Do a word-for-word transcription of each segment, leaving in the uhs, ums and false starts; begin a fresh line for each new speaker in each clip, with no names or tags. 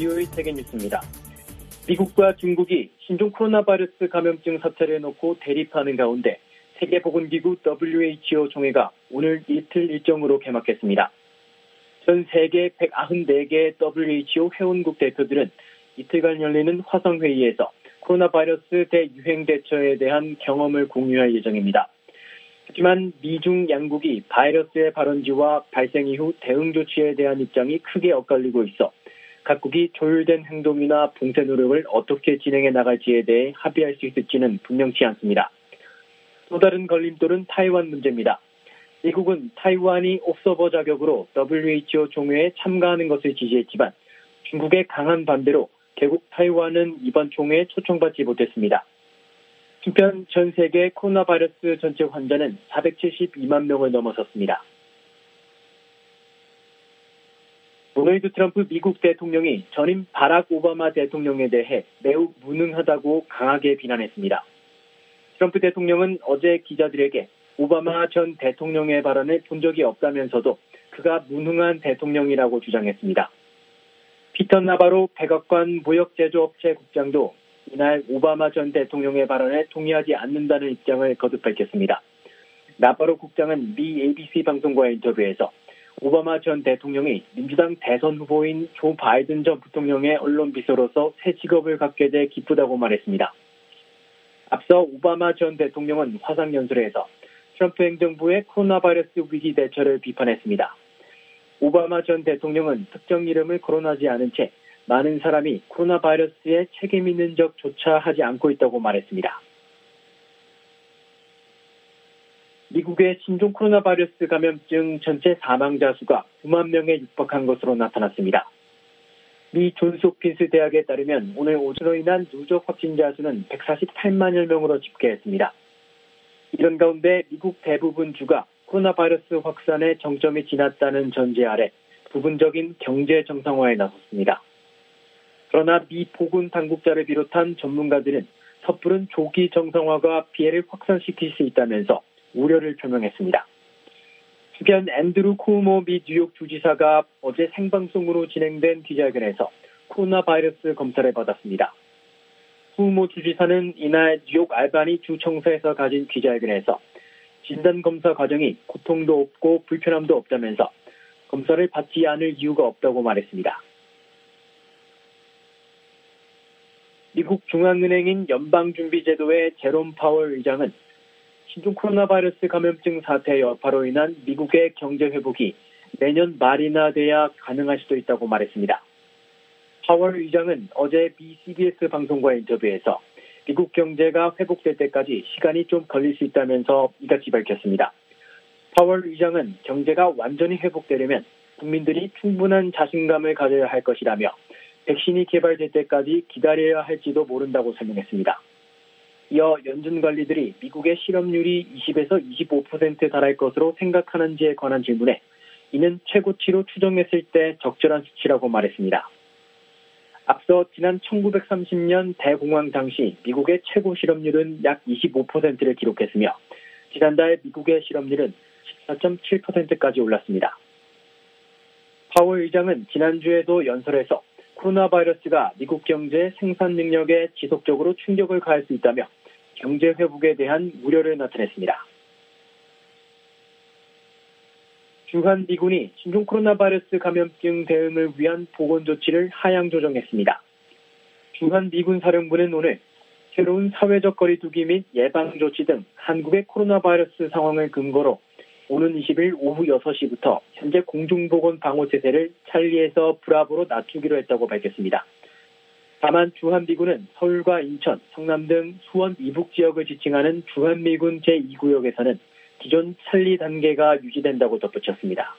브이오에이 세계 뉴스입니다. 미국과 중국이 신종 코로나 바이러스 감염증 사태를 놓고 대립하는 가운데 세계보건기구 더블유에이치오 총회가 오늘 이틀 일정으로 개막했습니다. 전 세계 백구십사 개 더블유에이치오 회원국 대표들은 이틀간 열리는 화상회의에서 코로나 바이러스 대유행 대처에 대한 경험을 공유할 예정입니다. 하지만 미중 양국이 바이러스의 발원지와 발생 이후 대응 조치에 대한 입장이 크게 엇갈리고 있어 각국이 조율된 행동이나 봉쇄 노력을 어떻게 진행해 나갈지에 대해 합의할 수 있을지는 분명치 않습니다. 또 다른 걸림돌은 타이완 문제입니다. 미국은 타이완이 옵서버 자격으로 더블유에이치오 총회에 참가하는 것을 지지했지만 중국의 강한 반대로 결국 타이완은 이번 총회에 초청받지 못했습니다. 한편 전 세계 코로나 바이러스 전체 환자는 사백칠십이만 명을 넘어섰습니다. 도널드 트럼프 미국 대통령이 전임 바락 오바마 대통령에 대해 매우 무능하다고 강하게 비난했습니다. 트럼프 대통령은 어제 기자들에게 오바마 전 대통령의 발언을 본 적이 없다면서도 그가 무능한 대통령이라고 주장했습니다. 피터 나바로 백악관 무역제조업체 국장도 이날 오바마 전 대통령의 발언에 동의하지 않는다는 입장을 거듭 밝혔습니다. 나바로 국장은 미 에이비씨 방송과의 인터뷰에서 오바마 전 대통령이 민주당 대선 후보인 조 바이든 전 부통령의 언론 비서로서 새 직업을 갖게 돼 기쁘다고 말했습니다. 앞서 오바마 전 대통령은 화상연설에서 트럼프 행정부의 코로나 바이러스 위기 대처를 비판했습니다. 오바마 전 대통령은 특정 이름을 거론하지 않은 채 많은 사람이 코로나 바이러스에 책임 있는 적조차 하지 않고 있다고 말했습니다. 미국의 신종 코로나 바이러스 감염증 전체 사망자 수가 구만 명에 육박한 것으로 나타났습니다. 미 존스 홉킨스 대학에 따르면 오늘 오전으로 인한 누적 확진자 수는 백사십팔만여 명으로 집계했습니다. 이런 가운데 미국 대부분 주가 코로나 바이러스 확산의 정점이 지났다는 전제 아래 부분적인 경제 정상화에 나섰습니다. 그러나 미 보건 당국자를 비롯한 전문가들은 섣부른 조기 정상화가 피해를 확산시킬 수 있다면서 우려를 표명했습니다. 한편 앤드루 쿠오모 미 뉴욕 주지사가 어제 생방송으로 진행된 기자회견에서 코로나 바이러스 검사를 받았습니다. 쿠오모 주지사는 이날 뉴욕 알바니 주청사에서 가진 기자회견에서 진단검사 과정이 고통도 없고 불편함도 없다면서 검사를 받지 않을 이유가 없다고 말했습니다. 미국 중앙은행인 연방준비제도의 제롬 파월 의장은 신종 코로나 바이러스 감염증 사태 여파로 인한 미국의 경제 회복이 내년 말이나 돼야 가능할 수도 있다고 말했습니다. 파월 의장은 어제 미 씨비에스 방송과의 인터뷰에서 미국 경제가 회복될 때까지 시간이 좀 걸릴 수 있다면서 이같이 밝혔습니다. 파월 의장은 경제가 완전히 회복되려면 국민들이 충분한 자신감을 가져야 할 것이라며 백신이 개발될 때까지 기다려야 할지도 모른다고 설명했습니다. 이어 연준관리들이 미국의 실업률이 이십에서 이십오 퍼센트에 달할 것으로 생각하는지에 관한 질문에 이는 최고치로 추정했을 때 적절한 수치라고 말했습니다. 앞서 지난 천구백삼십 년 대공황 당시 미국의 최고 실업률은 약 이십오 퍼센트를 기록했으며 지난달 미국의 실업률은 십사 점 칠 퍼센트까지 올랐습니다. 파월 의장은 지난주에도 연설에서 코로나 바이러스가 미국 경제의 생산 능력에 지속적으로 충격을 가할 수 있다며 경제 회복에 대한 우려를 나타냈습니다. 주한 미군이 신종 코로나 바이러스 감염증 대응을 위한 보건 조치를 하향 조정했습니다. 주한 미군 사령부는 오늘 새로운 사회적 거리두기 및 예방 조치 등 한국의 코로나 바이러스 상황을 근거로 오는 이십일 오후 여섯 시부터 현재 공중보건 방호 태세를 찰리에서 브라보로 낮추기로 했다고 밝혔습니다. 다만 주한미군은 서울과 인천, 성남 등 수원 이북 지역을 지칭하는 주한미군 제이 구역에서는 기존 찰리 단계가 유지된다고 덧붙였습니다.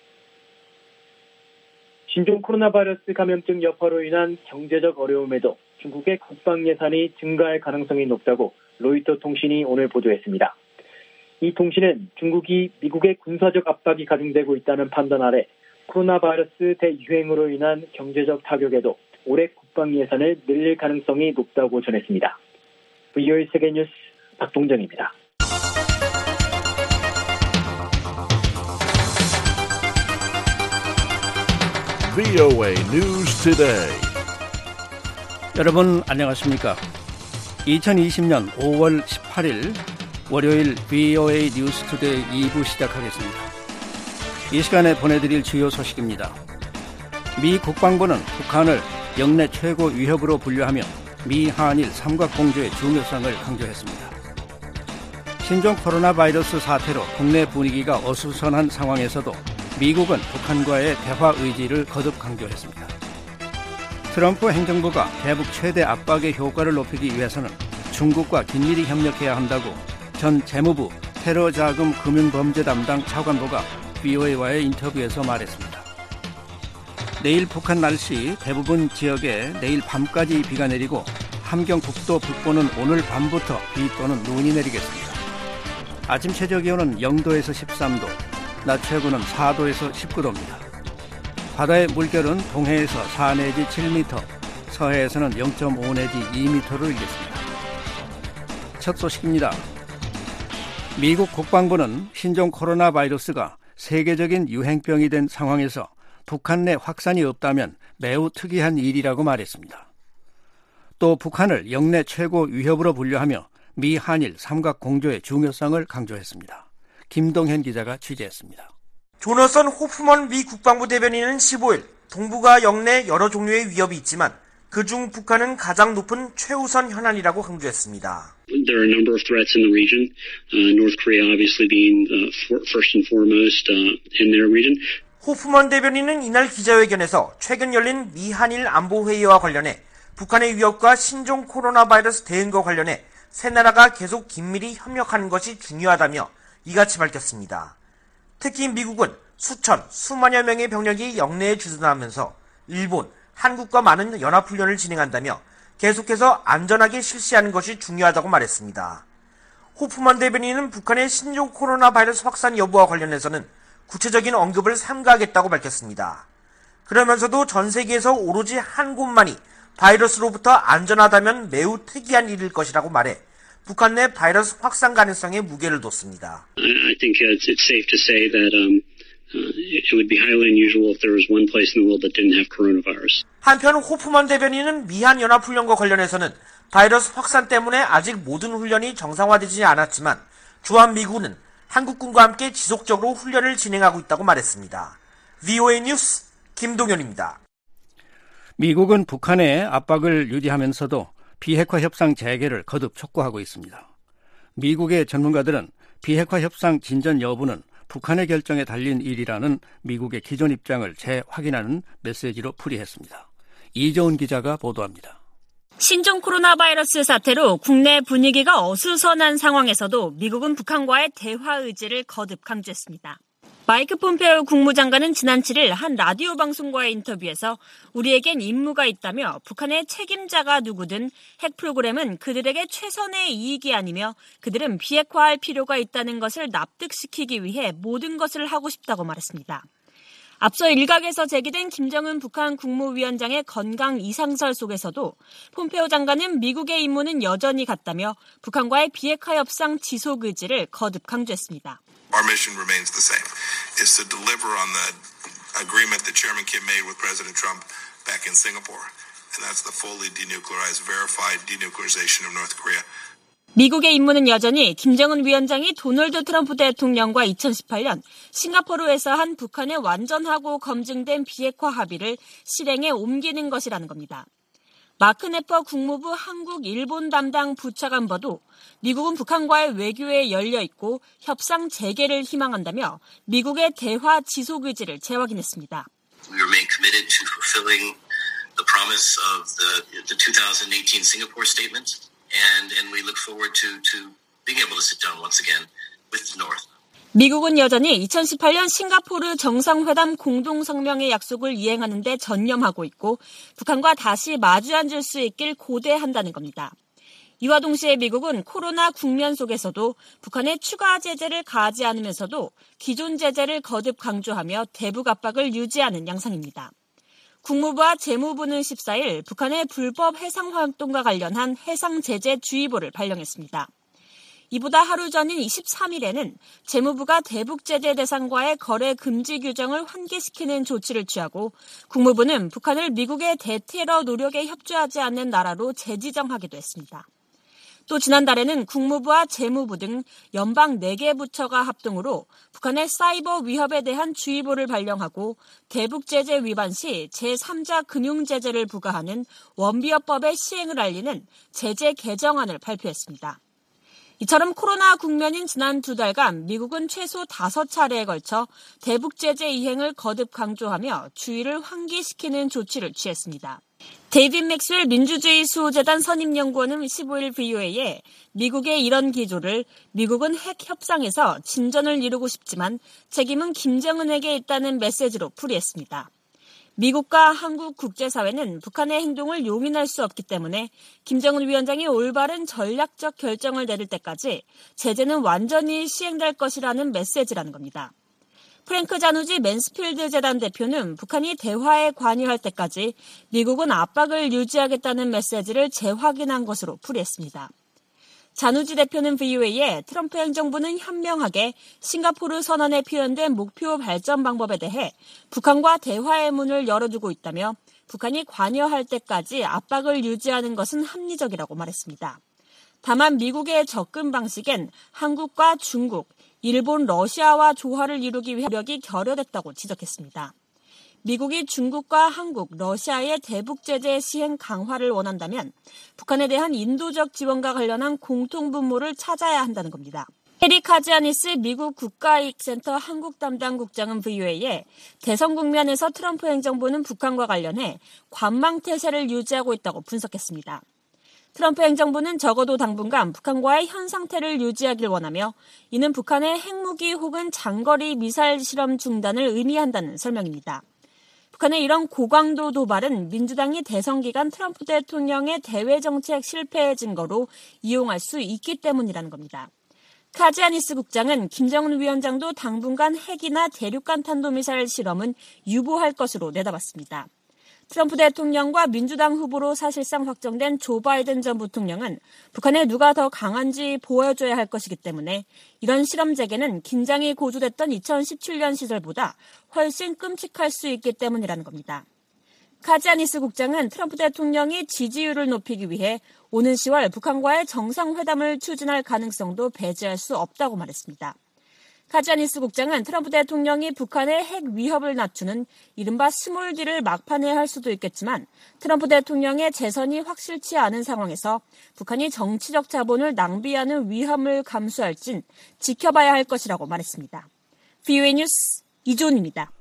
신종 코로나 바이러스 감염증 여파로 인한 경제적 어려움에도 중국의 국방 예산이 증가할 가능성이 높다고 로이터 통신이 오늘 보도했습니다. 이 통신은 중국이 미국의 군사적 압박이 가중되고 있다는 판단 아래 코로나 바이러스 대유행으로 인한 경제적 타격에도 올해 국방 예산을 늘릴 가능성이 높다고 전했습니다. 브이오에이 세계뉴스 박동정입니다.
브이오에이 News Today. 여러분 안녕하십니까? 이천이십년 오월 십팔일 월요일 브이오에이 뉴스투데이 이 부 시작하겠습니다. 이 시간에 보내드릴 주요 소식입니다. 미 국방부는 북한을 역내 최고 위협으로 분류하며 미한일 삼각공조의 중요성을 강조했습니다. 신종 코로나 바이러스 사태로 국내 분위기가 어수선한 상황에서도 미국은 북한과의 대화 의지를 거듭 강조했습니다. 트럼프 행정부가 대북 최대 압박의 효과를 높이기 위해서는 중국과 긴밀히 협력해야 한다고 전 재무부 테러자금 금융범죄 담당 차관보가 브이오에이와의 인터뷰에서 말했습니다. 내일 북한 날씨 대부분 지역에 내일 밤까지 비가 내리고 함경북도 북부는 오늘 밤부터 비 또는 눈이 내리겠습니다. 아침 최저 기온은 영도에서 십삼도, 낮 최고는 사도에서 십구도입니다. 바다의 물결은 동해에서 사 내지 칠 미터, 서해에서는 영 점 오 내지 이 미터로 일겠습니다. 첫 소식입니다. 미국 국방부는 신종 코로나 바이러스가 세계적인 유행병이 된 상황에서 북한 내 확산이 없다면 매우 특이한 일이라고 말했습니다. 또 북한을 역내 최고 위협으로 분류하며 미한일 삼각공조의 중요성을 강조했습니다. 김동현 기자가 취재했습니다.
조너선 호프먼 미 국방부 대변인은 십오일 동북아 역내 여러 종류의 위협이 있지만 그중 북한은 가장 높은 최우선 현안이라고 강조했습니다.
There are a number of threats in the region, uh, North Korea obviously being uh, for, first and foremost uh, in their region.
호프먼 대변인은 이날 기자회견에서 최근 열린 미한일 안보회의와 관련해 북한의 위협과 신종 코로나 바이러스 대응과 관련해 세 나라가 계속 긴밀히 협력하는 것이 중요하다며 이같이 밝혔습니다. 특히 미국은 수천, 수만여 명의 병력이 역내에 주둔하면서 일본, 한국과 많은 연합훈련을 진행한다며 계속해서 안전하게 실시하는 것이 중요하다고 말했습니다. 호프먼 대변인은 북한의 신종 코로나 바이러스 확산 여부와 관련해서는 구체적인 언급을 삼가하겠다고 밝혔습니다. 그러면서도 전 세계에서 오로지 한 곳만이 바이러스로부터 안전하다면 매우 특이한 일일 것이라고 말해 북한 내 바이러스 확산 가능성에 무게를 뒀습니다.
I think it's, it's safe to say that um, uh, it would be highly unusual if there was one place in the world that didn't have coronavirus.
한편 호프먼 대변인은 미한 연합훈련과 관련해서는 바이러스 확산 때문에 아직 모든 훈련이 정상화되지 않았지만 주한미군은 한국군과 함께 지속적으로 훈련을 진행하고 있다고 말했습니다. 브이오에이 뉴스 김동현입니다.
미국은 북한의 압박을 유지하면서도 비핵화 협상 재개를 거듭 촉구하고 있습니다. 미국의 전문가들은 비핵화 협상 진전 여부는 북한의 결정에 달린 일이라는 미국의 기존 입장을 재확인하는 메시지로 풀이했습니다. 이재훈 기자가 보도합니다.
신종 코로나 바이러스 사태로 국내 분위기가 어수선한 상황에서도 미국은 북한과의 대화 의지를 거듭 강조했습니다. 마이크 폼페오 국무장관은 지난 칠일 한 라디오 방송과의 인터뷰에서 우리에겐 임무가 있다며 북한의 책임자가 누구든 핵 프로그램은 그들에게 최선의 이익이 아니며 그들은 비핵화할 필요가 있다는 것을 납득시키기 위해 모든 것을 하고 싶다고 말했습니다. 앞서 일각에서 제기된 김정은 북한 국무위원장의 건강 이상설 속에서도 폼페오 장관은 미국의 임무는 여전히 같다며 북한과의 비핵화 협상 지속 의지를 거듭 강조했습니다.
Our mission remains the same, is to deliver on the agreement that Chairman Kim made with President Trump back in Singapore, and that's the fully denuclearized, verified denuclearization of North Korea.
미국의 임무는 여전히 김정은 위원장이 도널드 트럼프 대통령과 이천십팔년 싱가포르에서 한 북한의 완전하고 검증된 비핵화 합의를 실행에 옮기는 것이라는 겁니다. 마크 네퍼 국무부 한국 일본 담당 부차관보도 미국은 북한과의 외교에 열려있고 협상 재개를 희망한다며 미국의 대화 지속 의지를 재확인했습니다.
We remain committed to fulfilling the promise of the, the twenty eighteen Singapore statement and, and we look forward to, to being able to sit down once again with the North.
미국은 여전히 이천십팔년 싱가포르 정상회담 공동성명의 약속을 이행하는 데 전념하고 있고 북한과 다시 마주 앉을 수 있길 고대한다는 겁니다. 이와 동시에 미국은 코로나 국면 속에서도 북한의 추가 제재를 가하지 않으면서도 기존 제재를 거듭 강조하며 대북 압박을 유지하는 양상입니다. 국무부와 재무부는 십사일 북한의 불법 해상 활동과 관련한 해상 제재 주의보를 발령했습니다. 이보다 하루 전인 이십삼 일에는 재무부가 대북 제재 대상과의 거래 금지 규정을 환기시키는 조치를 취하고 국무부는 북한을 미국의 대테러 노력에 협조하지 않는 나라로 재지정하기도 했습니다. 또 지난달에는 국무부와 재무부 등 연방 네 개 부처가 합동으로 북한의 사이버 위협에 대한 주의보를 발령하고 대북 제재 위반 시 제삼자 금융 제재를 부과하는 원비어법의 시행을 알리는 제재 개정안을 발표했습니다. 이처럼 코로나 국면인 지난 두 달간 미국은 최소 다섯 차례에 걸쳐 대북 제재 이행을 거듭 강조하며 주의를 환기시키는 조치를 취했습니다. 데이빗 맥스웰 민주주의 수호재단 선임연구원은 십오 일 브이오에이에 미국의 이런 기조를 미국은 핵 협상에서 진전을 이루고 싶지만 책임은 김정은에게 있다는 메시지로 풀이했습니다. 미국과 한국 국제사회는 북한의 행동을 용인할 수 없기 때문에 김정은 위원장이 올바른 전략적 결정을 내릴 때까지 제재는 완전히 시행될 것이라는 메시지라는 겁니다. 프랭크 자누지 맨스필드 재단 대표는 북한이 대화에 관여할 때까지 미국은 압박을 유지하겠다는 메시지를 재확인한 것으로 풀이했습니다. 자누지 대표는 브이오에이에 트럼프 행정부는 현명하게 싱가포르 선언에 표현된 목표 발전 방법에 대해 북한과 대화의 문을 열어두고 있다며 북한이 관여할 때까지 압박을 유지하는 것은 합리적이라고 말했습니다. 다만 미국의 접근 방식엔 한국과 중국, 일본, 러시아와 조화를 이루기 위해 노력이 결여됐다고 지적했습니다. 미국이 중국과 한국, 러시아의 대북 제재 시행 강화를 원한다면 북한에 대한 인도적 지원과 관련한 공통 분모를 찾아야 한다는 겁니다. 헤리 카지아니스 미국 국가이익센터 한국 담당 국장은 브이오에이에 대선 국면에서 트럼프 행정부는 북한과 관련해 관망태세를 유지하고 있다고 분석했습니다. 트럼프 행정부는 적어도 당분간 북한과의 현 상태를 유지하길 원하며 이는 북한의 핵무기 혹은 장거리 미사일 실험 중단을 의미한다는 설명입니다. 북한의 이런 고강도 도발은 민주당이 대선 기간 트럼프 대통령의 대외 정책 실패의 증거로 이용할 수 있기 때문이라는 겁니다. 카지아니스 국장은 김정은 위원장도 당분간 핵이나 대륙간 탄도미사일 실험은 유보할 것으로 내다봤습니다. 트럼프 대통령과 민주당 후보로 사실상 확정된 조 바이든 전 부통령은 북한에 누가 더 강한지 보여줘야 할 것이기 때문에 이런 실험 재개는 긴장이 고조됐던 이천십칠 년 시절보다 훨씬 끔찍할 수 있기 때문이라는 겁니다. 카지아니스 국장은 트럼프 대통령이 지지율을 높이기 위해 오는 시월 북한과의 정상회담을 추진할 가능성도 배제할 수 없다고 말했습니다. 카지아니스 국장은 트럼프 대통령이 북한의 핵 위협을 낮추는 이른바 스몰딜을 막판에 할 수도 있겠지만 트럼프 대통령의 재선이 확실치 않은 상황에서 북한이 정치적 자본을 낭비하는 위험을 감수할진 지켜봐야 할 것이라고 말했습니다. 브이오에이 뉴스 이존입니다.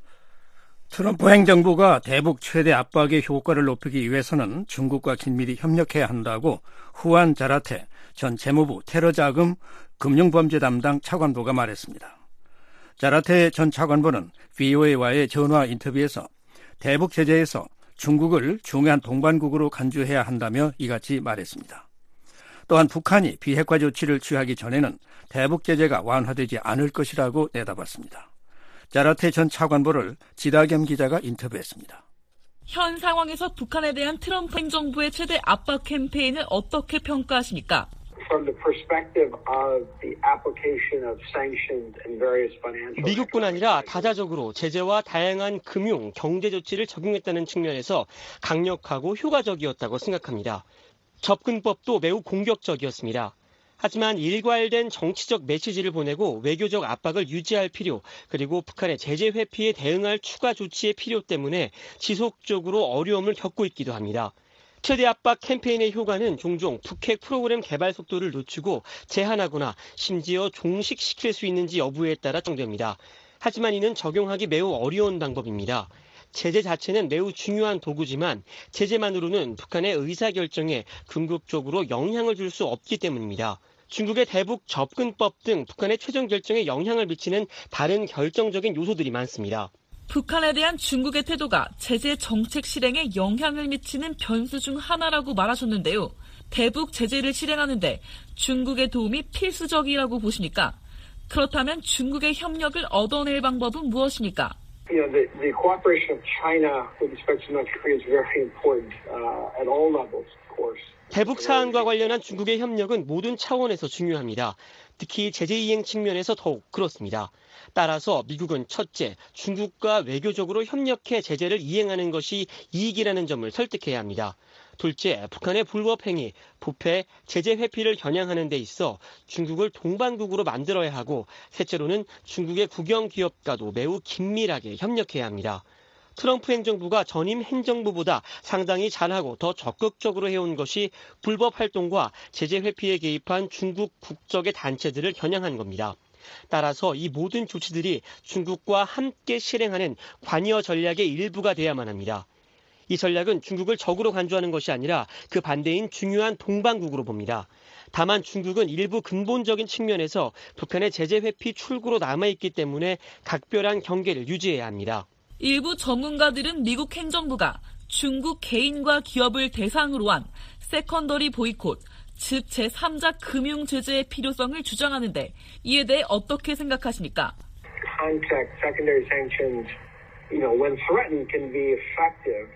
트럼프 행정부가 대북 최대 압박의 효과를 높이기 위해서는 중국과 긴밀히 협력해야 한다고 후안 자라테 전 재무부 테러자금 금융범죄 담당 차관보가 말했습니다. 자라테 전 차관보는 브이오에이와의 전화 인터뷰에서 대북 제재에서 중국을 중요한 동반국으로 간주해야 한다며 이같이 말했습니다. 또한 북한이 비핵화 조치를 취하기 전에는 대북 제재가 완화되지 않을 것이라고 내다봤습니다. 자라테 전 차관보를 지다겸 기자가 인터뷰했습니다.
현 상황에서 북한에 대한 트럼프 행정부의 최대 압박 캠페인을 어떻게 평가하십니까?
미국뿐 아니라 다자적으로 제재와 다양한 금융, 경제 조치를 적용했다는 측면에서 강력하고 효과적이었다고 생각합니다. 접근법도 매우 공격적이었습니다. 하지만 일괄된 정치적 메시지를 보내고 외교적 압박을 유지할 필요, 그리고 북한의 제재 회피에 대응할 추가 조치의 필요 때문에 지속적으로 어려움을 겪고 있기도 합니다. 최대 압박 캠페인의 효과는 종종 북핵 프로그램 개발 속도를 늦추고 제한하거나 심지어 종식시킬 수 있는지 여부에 따라 정됩니다. 하지만 이는 적용하기 매우 어려운 방법입니다. 제재 자체는 매우 중요한 도구지만 제재만으로는 북한의 의사결정에 궁극적으로 영향을 줄 수 없기 때문입니다. 중국의 대북 접근법 등 북한의 최종 결정에 영향을 미치는 다른 결정적인 요소들이 많습니다.
북한에 대한 중국의 태도가 제재 정책 실행에 영향을 미치는 변수 중 하나라고 말하셨는데요. 대북 제재를 실행하는데 중국의 도움이 필수적이라고 보십니까? 그렇다면 중국의 협력을 얻어낼 방법은 무엇입니까?
You know, the, the cooperation of China with respect to North Korea is very important uh, at all levels.
대북 사안과 관련한 중국의 협력은 모든 차원에서 중요합니다. 특히 제재 이행 측면에서 더욱 그렇습니다. 따라서 미국은 첫째, 중국과 외교적으로 협력해 제재를 이행하는 것이 이익이라는 점을 설득해야 합니다. 둘째, 북한의 불법 행위, 부패, 제재 회피를 겨냥하는 데 있어 중국을 동반국으로 만들어야 하고, 셋째로는 중국의 국영 기업과도 매우 긴밀하게 협력해야 합니다. 트럼프 행정부가 전임 행정부보다 상당히 잘하고 더 적극적으로 해온 것이 불법 활동과 제재 회피에 개입한 중국 국적의 단체들을 겨냥한 겁니다. 따라서 이 모든 조치들이 중국과 함께 실행하는 관여 전략의 일부가 돼야만 합니다. 이 전략은 중국을 적으로 간주하는 것이 아니라 그 반대인 중요한 동반국으로 봅니다. 다만 중국은 일부 근본적인 측면에서 북한의 제재 회피 출구로 남아있기 때문에 각별한 경계를 유지해야 합니다.
일부 전문가들은 미국 행정부가 중국 개인과 기업을 대상으로 한 세컨더리 보이콧, 즉 제삼자 금융 제재의 필요성을 주장하는데 이에 대해 어떻게 생각하십니까?
Contact secondary sanctions, you know, when threatened can be effective.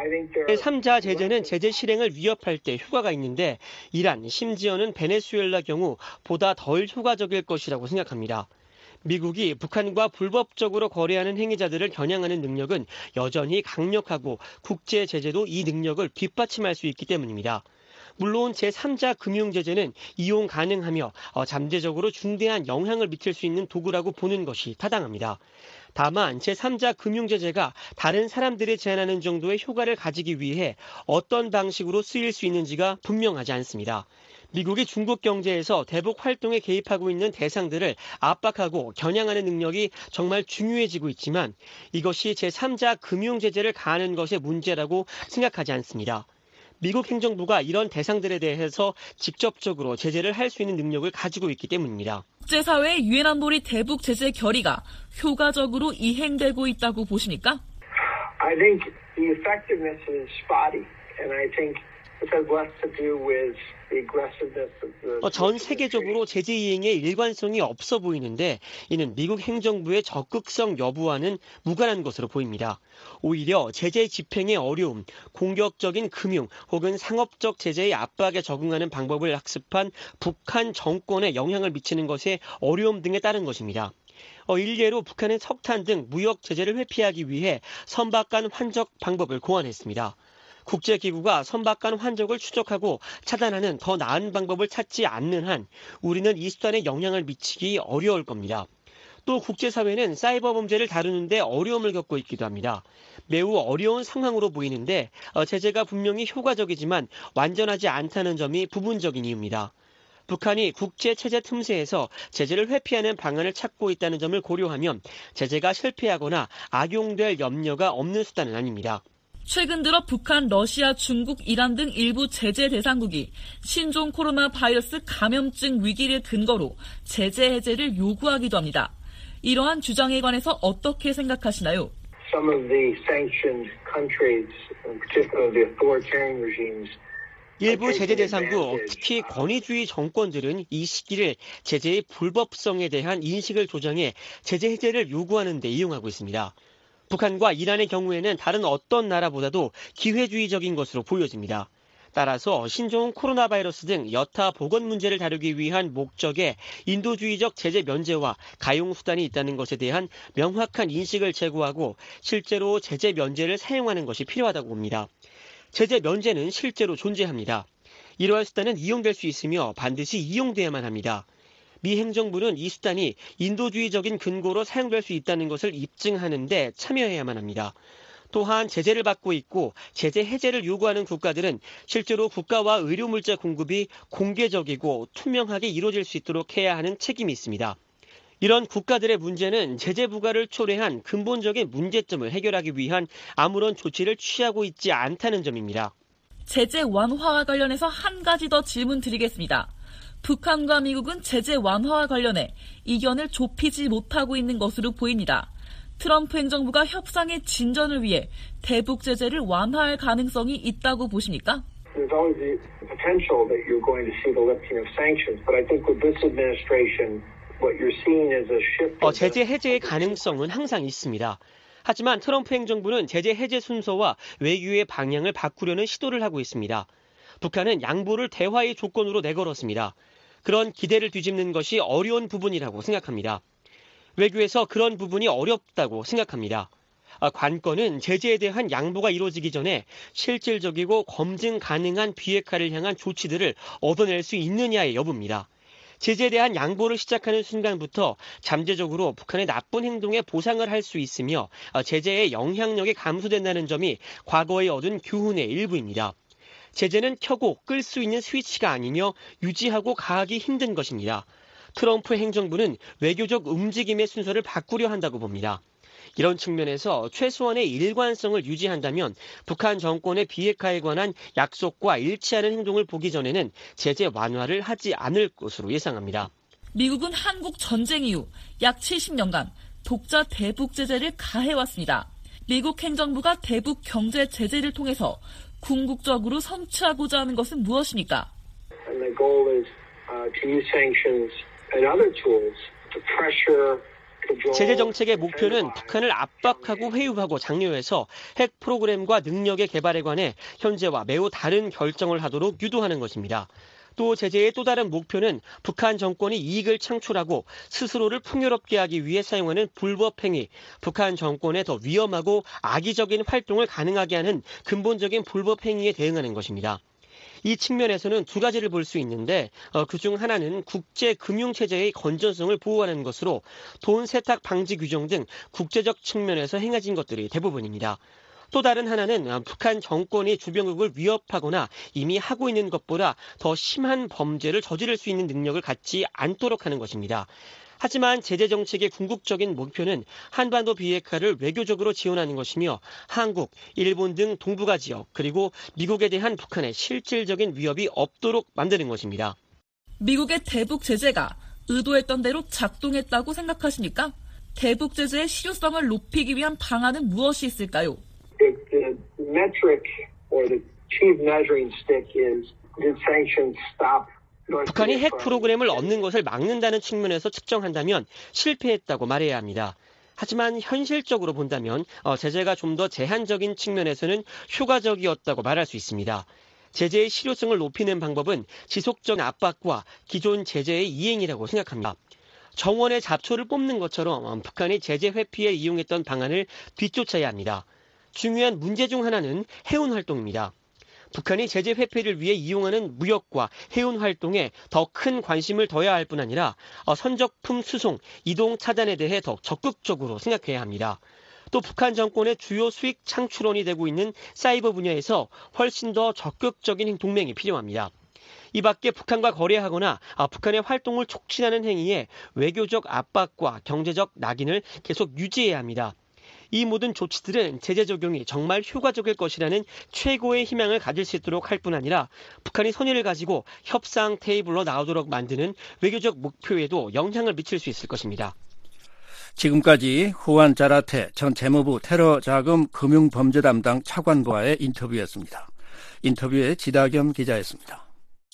제삼자 제재는 제재 실행을 위협할 때 효과가 있는데 이란, 심지어는 베네수엘라 경우 보다 덜 효과적일 것이라고 생각합니다. 미국이 북한과 불법적으로 거래하는 행위자들을 겨냥하는 능력은 여전히 강력하고 국제 제재도 이 능력을 뒷받침할 수 있기 때문입니다. 물론 제삼자 금융제재는 이용 가능하며 잠재적으로 중대한 영향을 미칠 수 있는 도구라고 보는 것이 타당합니다. 다만 제삼자 금융제재가 다른 사람들이 제한하는 정도의 효과를 가지기 위해 어떤 방식으로 쓰일 수 있는지가 분명하지 않습니다. 미국이 중국 경제에서 대북 활동에 개입하고 있는 대상들을 압박하고 겨냥하는 능력이 정말 중요해지고 있지만 이것이 제삼자 금융제재를 가하는 것의 문제라고 생각하지 않습니다. 미국 행정부가 이런 대상들에 대해서 직접적으로 제재를 할 수 있는 능력을 가지고 있기 때문입니다.
국제사회의 유엔 안보리 대북 제재 결의가 효과적으로 이행되고 있다고 보십니까?
I think the effectiveness is spotty, and I think it has less to do with the aggressiveness of the.
전 세계적으로 제재 이행에 일관성이 없어 보이는데 이는 미국 행정부의 적극성 여부와는 무관한 것으로 보입니다. 오히려 제재 집행의 어려움, 공격적인 금융 혹은 상업적 제재의 압박에 적응하는 방법을 학습한 북한 정권에 영향을 미치는 것에 어려움 등에 따른 것입니다. 어, 일례로 북한은 석탄 등 무역 제재를 회피하기 위해 선박간 환적 방법을 고안했습니다. 국제기구가 선박간 환적을 추적하고 차단하는 더 나은 방법을 찾지 않는 한 우리는 이 수단에 영향을 미치기 어려울 겁니다. 또 국제사회는 사이버 범죄를 다루는 데 어려움을 겪고 있기도 합니다. 매우 어려운 상황으로 보이는데 어, 제재가 분명히 효과적이지만 완전하지 않다는 점이 부분적인 이유입니다. 북한이 국제체제 틈새에서 제재를 회피하는 방안을 찾고 있다는 점을 고려하면 제재가 실패하거나 악용될 염려가 없는 수단은 아닙니다.
최근 들어 북한, 러시아, 중국, 이란 등 일부 제재 대상국이 신종 코로나 바이러스 감염증 위기를 근거로 제재 해제를 요구하기도 합니다. 이러한 주장에 관해서 어떻게 생각하시나요?
Some of the sanctioned countries, in particular the authoritarian regimes,
일부 제재 대상국, 특히 권위주의 정권들은 이 시기를 제재의 불법성에 대한 인식을 조장해 제재 해제를 요구하는 데 이용하고 있습니다. 북한과 이란의 경우에는 다른 어떤 나라보다도 기회주의적인 것으로 보여집니다. 따라서 신종 코로나 바이러스 등 여타 보건 문제를 다루기 위한 목적에 인도주의적 제재 면제와 가용 수단이 있다는 것에 대한 명확한 인식을 제고하고 실제로 제재 면제를 사용하는 것이 필요하다고 봅니다. 제재 면제는 실제로 존재합니다. 이러한 수단은 이용될 수 있으며 반드시 이용돼야만 합니다. 미 행정부는 이 수단이 인도주의적인 근거로 사용될 수 있다는 것을 입증하는 데 참여해야만 합니다. 또한 제재를 받고 있고 제재 해제를 요구하는 국가들은 실제로 국가와 의료물자 공급이 공개적이고 투명하게 이루어질 수 있도록 해야 하는 책임이 있습니다. 이런 국가들의 문제는 제재 부과를 초래한 근본적인 문제점을 해결하기 위한 아무런 조치를 취하고 있지 않다는 점입니다.
제재 완화와 관련해서 한 가지 더 질문 드리겠습니다. 북한과 미국은 제재 완화와 관련해 이견을 좁히지 못하고 있는 것으로 보입니다. 트럼프 행정부가 협상의 진전을 위해 대북 제재를 완화할 가능성이 있다고 보십니까?
There's always the potential that you're going to see the lifting of sanctions, but I think with this administration, what you're seeing is a shift.
어, 제재 해제의 가능성은 항상 있습니다. 하지만 트럼프 행정부는 제재 해제 순서와 외교의 방향을 바꾸려는 시도를 하고 있습니다. 북한은 양보를 대화의 조건으로 내걸었습니다. 그런 기대를 뒤집는 것이 어려운 부분이라고 생각합니다. 외교에서 그런 부분이 어렵다고 생각합니다. 관건은 제재에 대한 양보가 이루어지기 전에 실질적이고 검증 가능한 비핵화를 향한 조치들을 얻어낼 수 있느냐의 여부입니다. 제재에 대한 양보를 시작하는 순간부터 잠재적으로 북한의 나쁜 행동에 보상을 할 수 있으며 제재의 영향력이 감소된다는 점이 과거에 얻은 교훈의 일부입니다. 제재는 켜고 끌 수 있는 스위치가 아니며 유지하고 가하기 힘든 것입니다. 트럼프 행정부는 외교적 움직임의 순서를 바꾸려 한다고 봅니다. 이런 측면에서 최소한의 일관성을 유지한다면 북한 정권의 비핵화에 관한 약속과 일치하는 행동을 보기 전에는 제재 완화를 하지 않을 것으로 예상합니다.
미국은 한국 전쟁 이후 약 칠십 년간 독자 대북 제재를 가해왔습니다. 미국 행정부가 대북 경제 제재를 통해서 궁극적으로 성취하고자 하는 것은 무엇입니까?
And the goal is uh, to use sanctions and other tools to pressure
제재 정책의 목표는 북한을 압박하고 회유하고 장려해서 핵 프로그램과 능력의 개발에 관해 현재와 매우 다른 결정을 하도록 유도하는 것입니다. 또 제재의 또 다른 목표는 북한 정권이 이익을 창출하고 스스로를 풍요롭게 하기 위해 사용하는 불법 행위, 북한 정권의 더 위험하고 악의적인 활동을 가능하게 하는 근본적인 불법 행위에 대응하는 것입니다. 이 측면에서는 두 가지를 볼 수 있는데 어, 그중 하나는 국제금융체제의 건전성을 보호하는 것으로 돈 세탁 방지 규정 등 국제적 측면에서 행해진 것들이 대부분입니다. 또 다른 하나는 어, 북한 정권이 주변국을 위협하거나 이미 하고 있는 것보다 더 심한 범죄를 저지를 수 있는 능력을 갖지 않도록 하는 것입니다. 하지만 제재 정책의 궁극적인 목표는 한반도 비핵화를 외교적으로 지원하는 것이며 한국, 일본 등 동북아 지역 그리고 미국에 대한 북한의 실질적인 위협이 없도록 만드는 것입니다.
미국의 대북 제재가 의도했던 대로 작동했다고 생각하십니까? 대북 제재의 실효성을 높이기 위한 방안은 무엇이 있을까요?
The, the metric or the chief measuring stick is did sanctions stop
북한이 핵 프로그램을 얻는 것을 막는다는 측면에서 측정한다면 실패했다고 말해야 합니다. 하지만 현실적으로 본다면 어, 제재가 좀 더 제한적인 측면에서는 효과적이었다고 말할 수 있습니다. 제재의 실효성을 높이는 방법은 지속적 압박과 기존 제재의 이행이라고 생각합니다. 정원의 잡초를 뽑는 것처럼 어, 북한이 제재 회피에 이용했던 방안을 뒤쫓아야 합니다. 중요한 문제 중 하나는 해운 활동입니다. 북한이 제재 회피를 위해 이용하는 무역과 해운 활동에 더 큰 관심을 둬야 할 뿐 아니라 선적품 수송, 이동 차단에 대해 더 적극적으로 생각해야 합니다. 또 북한 정권의 주요 수익 창출원이 되고 있는 사이버 분야에서 훨씬 더 적극적인 동맹이 필요합니다. 이 밖에 북한과 거래하거나 북한의 활동을 촉진하는 행위에 외교적 압박과 경제적 낙인을 계속 유지해야 합니다. 이 모든 조치들은 제재 적용이 정말 효과적일 것이라는 최고의 희망을 가질 수 있도록 할 뿐 아니라 북한이 선의를 가지고 협상 테이블로 나오도록 만드는 외교적 목표에도 영향을 미칠 수 있을 것입니다.
지금까지 후안 자라테 전 재무부 테러 자금 금융범죄 담당 차관과의 인터뷰였습니다. 인터뷰에 지다겸 기자였습니다.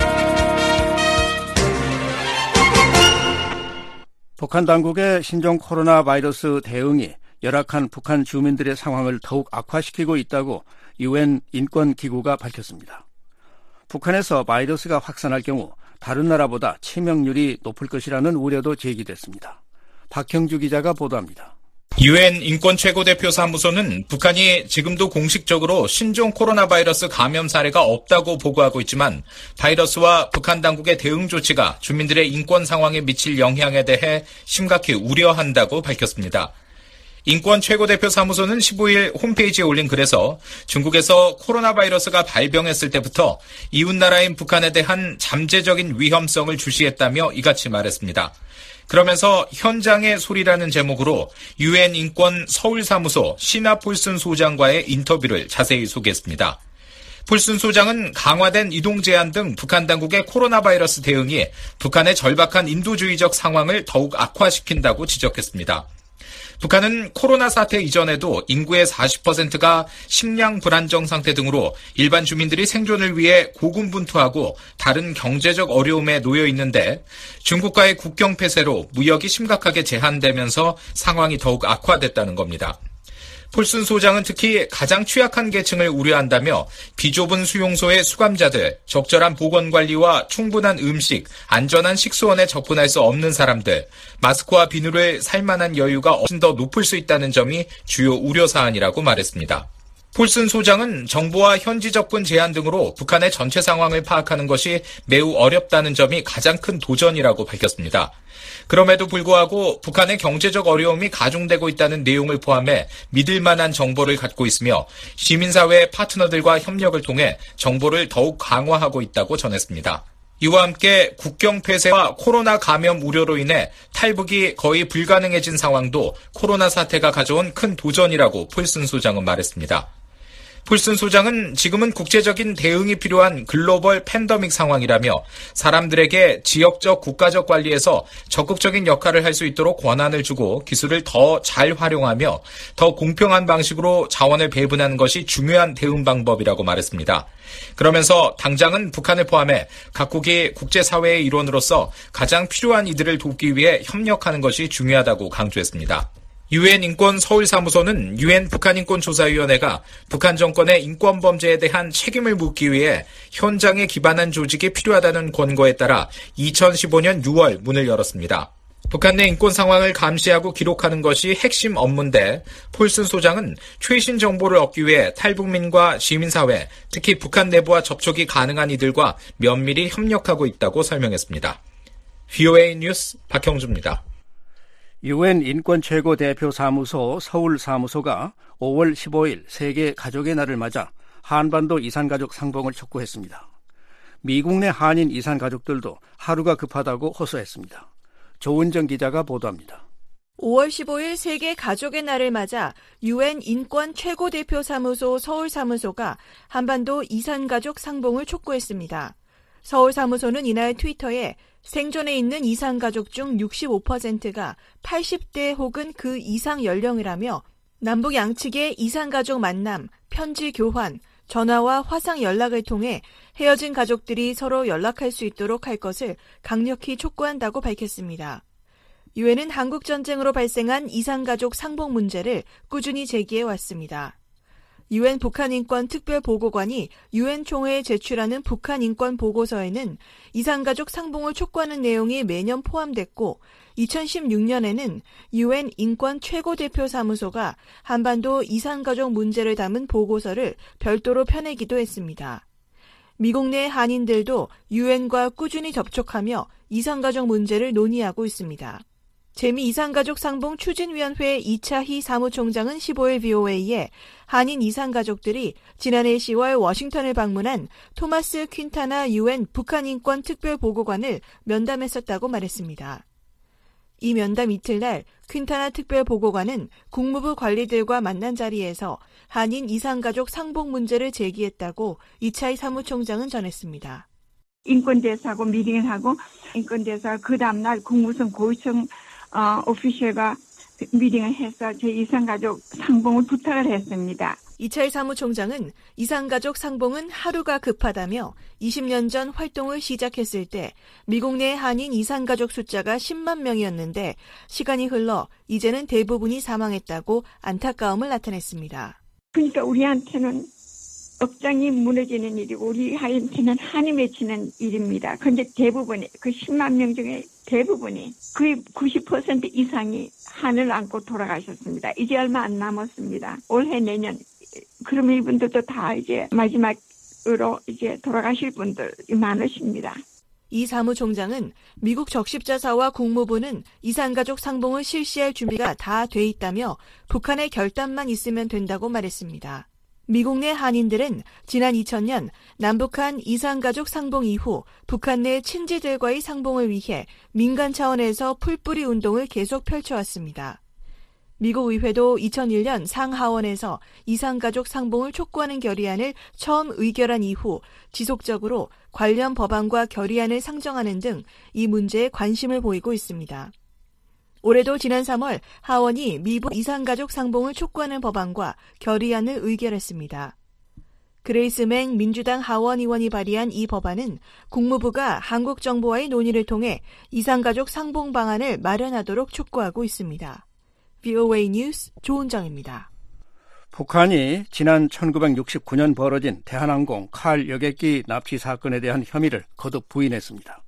북한 당국의 신종 코로나 바이러스 대응이 열악한 북한 주민들의 상황을 더욱 악화시키고 있다고 유엔 인권기구가 밝혔습니다. 북한에서 바이러스가 확산할 경우 다른 나라보다 치명률이 높을 것이라는 우려도 제기됐습니다. 박형주 기자가 보도합니다.
유엔 인권 최고대표 사무소는 북한이 지금도 공식적으로 신종 코로나 바이러스 감염 사례가 없다고 보고하고 있지만 바이러스와 북한 당국의 대응 조치가 주민들의 인권 상황에 미칠 영향에 대해 심각히 우려한다고 밝혔습니다. 인권 최고대표 사무소는 십오일 홈페이지에 올린 글에서 중국에서 코로나 바이러스가 발병했을 때부터 이웃나라인 북한에 대한 잠재적인 위험성을 주시했다며 이같이 말했습니다. 그러면서 현장의 소리라는 제목으로 유엔 인권 서울사무소 시나 폴슨 소장과의 인터뷰를 자세히 소개했습니다. 폴슨 소장은 강화된 이동 제한 등 북한 당국의 코로나 바이러스 대응이 북한의 절박한 인도주의적 상황을 더욱 악화시킨다고 지적했습니다. 북한은 코로나 사태 이전에도 인구의 사십 퍼센트가 식량 불안정 상태 등으로 일반 주민들이 생존을 위해 고군분투하고 다른 경제적 어려움에 놓여 있는데 중국과의 국경 폐쇄로 무역이 심각하게 제한되면서 상황이 더욱 악화됐다는 겁니다. 폴슨 소장은 특히 가장 취약한 계층을 우려한다며 비좁은 수용소의 수감자들, 적절한 보건관리와 충분한 음식, 안전한 식수원에 접근할 수 없는 사람들, 마스크와 비누를 살 만한 여유가 훨씬 더 높을 수 있다는 점이 주요 우려사안이라고 말했습니다. 폴슨 소장은 정부와 현지 접근 제한 등으로 북한의 전체 상황을 파악하는 것이 매우 어렵다는 점이 가장 큰 도전이라고 밝혔습니다. 그럼에도 불구하고 북한의 경제적 어려움이 가중되고 있다는 내용을 포함해 믿을 만한 정보를 갖고 있으며 시민사회 파트너들과 협력을 통해 정보를 더욱 강화하고 있다고 전했습니다. 이와 함께 국경 폐쇄와 코로나 감염 우려로 인해 탈북이 거의 불가능해진 상황도 코로나 사태가 가져온 큰 도전이라고 폴슨 소장은 말했습니다. 폴슨 소장은 지금은 국제적인 대응이 필요한 글로벌 팬데믹 상황이라며 사람들에게 지역적 국가적 관리에서 적극적인 역할을 할 수 있도록 권한을 주고 기술을 더 잘 활용하며 더 공평한 방식으로 자원을 배분하는 것이 중요한 대응 방법이라고 말했습니다. 그러면서 당장은 북한을 포함해 각국이 국제사회의 일원으로서 가장 필요한 이들을 돕기 위해 협력하는 것이 중요하다고 강조했습니다. 유엔 인권 서울사무소는 유엔 북한인권조사위원회가 북한 정권의 인권범죄에 대한 책임을 묻기 위해 현장에 기반한 조직이 필요하다는 권고에 따라 이천십오년 유월 문을 열었습니다. 북한 내 인권 상황을 감시하고 기록하는 것이 핵심 업무인데 폴슨 소장은 최신 정보를 얻기 위해 탈북민과 시민사회, 특히 북한 내부와 접촉이 가능한 이들과 면밀히 협력하고 있다고 설명했습니다. 브이오에이 뉴스 박형주입니다.
유엔 인권 최고 대표 사무소 서울 사무소가 오월 십오일 세계 가족의 날을 맞아 한반도 이산가족 상봉을 촉구했습니다. 미국 내 한인 이산 가족들도 하루가 급하다고 호소했습니다. 조은정 기자가 보도합니다.
오월 십오일 세계 가족의 날을 맞아 유엔 인권 최고 대표 사무소 서울 사무소가 한반도 이산가족 상봉을 촉구했습니다. 서울 사무소는 이날 트위터에 생존해 있는 이산가족 중 육십오 퍼센트가 팔십 대 혹은 그 이상 연령이라며 남북 양측의 이산가족 만남, 편지 교환, 전화와 화상 연락을 통해 헤어진 가족들이 서로 연락할 수 있도록 할 것을 강력히 촉구한다고 밝혔습니다. 유엔은 한국 전쟁으로 발생한 이산가족 상봉 문제를 꾸준히 제기해 왔습니다. 유엔 북한인권 특별보고관이 유엔 총회에 제출하는 북한인권 보고서에는 이산가족 상봉을 촉구하는 내용이 매년 포함됐고 이천십육년에는 유엔 인권 최고대표 사무소가 한반도 이산가족 문제를 담은 보고서를 별도로 펴내기도 했습니다. 미국 내 한인들도 유엔과 꾸준히 접촉하며 이산가족 문제를 논의하고 있습니다. 재미 이산가족 상봉 추진위원회 이차희 사무총장은 십오일 브이오에이에 한인 이산가족들이 지난해 시월 워싱턴을 방문한 토마스 퀸타나 유엔 북한인권 특별보고관을 면담했었다고 말했습니다. 이 면담 이틀날 퀸타나 특별보고관은 국무부 관리들과 만난 자리에서 한인 이산가족 상봉 문제를 제기했다고 이차희 사무총장은 전했습니다.
인권대사하고 미팅을 하고 인권대사가 그 다음날 국무성 고위층 어, 오피셜과 미팅을 해서 제 이산가족 상봉을 부탁을 했습니다.
이차희 사무총장은 이산가족 상봉은 하루가 급하다며 이십 년 전 활동을 시작했을 때 미국 내 한인 이산가족 숫자가 십만 명이었는데 시간이 흘러 이제는 대부분이 사망했다고 안타까움을 나타냈습니다.
그러니까 우리한테는 업장이 무너지는 일이고 우리한테는 한이 맺히는 일입니다. 그런데 대부분이 그 십만 명 중에 대부분이 거의 구십 퍼센트 이상이 한을 안고 돌아가셨습니다. 이제 얼마 안 남았습니다. 올해 내년 그러면 이분들도 다 이제 마지막으로 이제 돌아가실 분들이 많으십니다.
이 사무총장은 미국 적십자사와 국무부는 이산가족 상봉을 실시할 준비가 다 돼 있다며 북한의 결단만 있으면 된다고 말했습니다. 미국 내 한인들은 지난 이천년 남북한 이산가족 상봉 이후 북한 내 친지들과의 상봉을 위해 민간 차원에서 풀뿌리 운동을 계속 펼쳐왔습니다. 미국 의회도 이천일년 상하원에서 이산가족 상봉을 촉구하는 결의안을 처음 의결한 이후 지속적으로 관련 법안과 결의안을 상정하는 등 이 문제에 관심을 보이고 있습니다. 올해도 지난 삼월 하원이 미북 이산가족 상봉을 촉구하는 법안과 결의안을 의결했습니다. 그레이스 맹 민주당 하원 의원이 발의한 이 법안은 국무부가 한국 정부와의 논의를 통해 이산가족 상봉 방안을 마련하도록 촉구하고 있습니다. 브이오에이 뉴스 조은정입니다.
북한이 지난 천구백육십구 년 벌어진 대한항공 칼 여객기 납치 사건에 대한 혐의를 거듭 부인했습니다.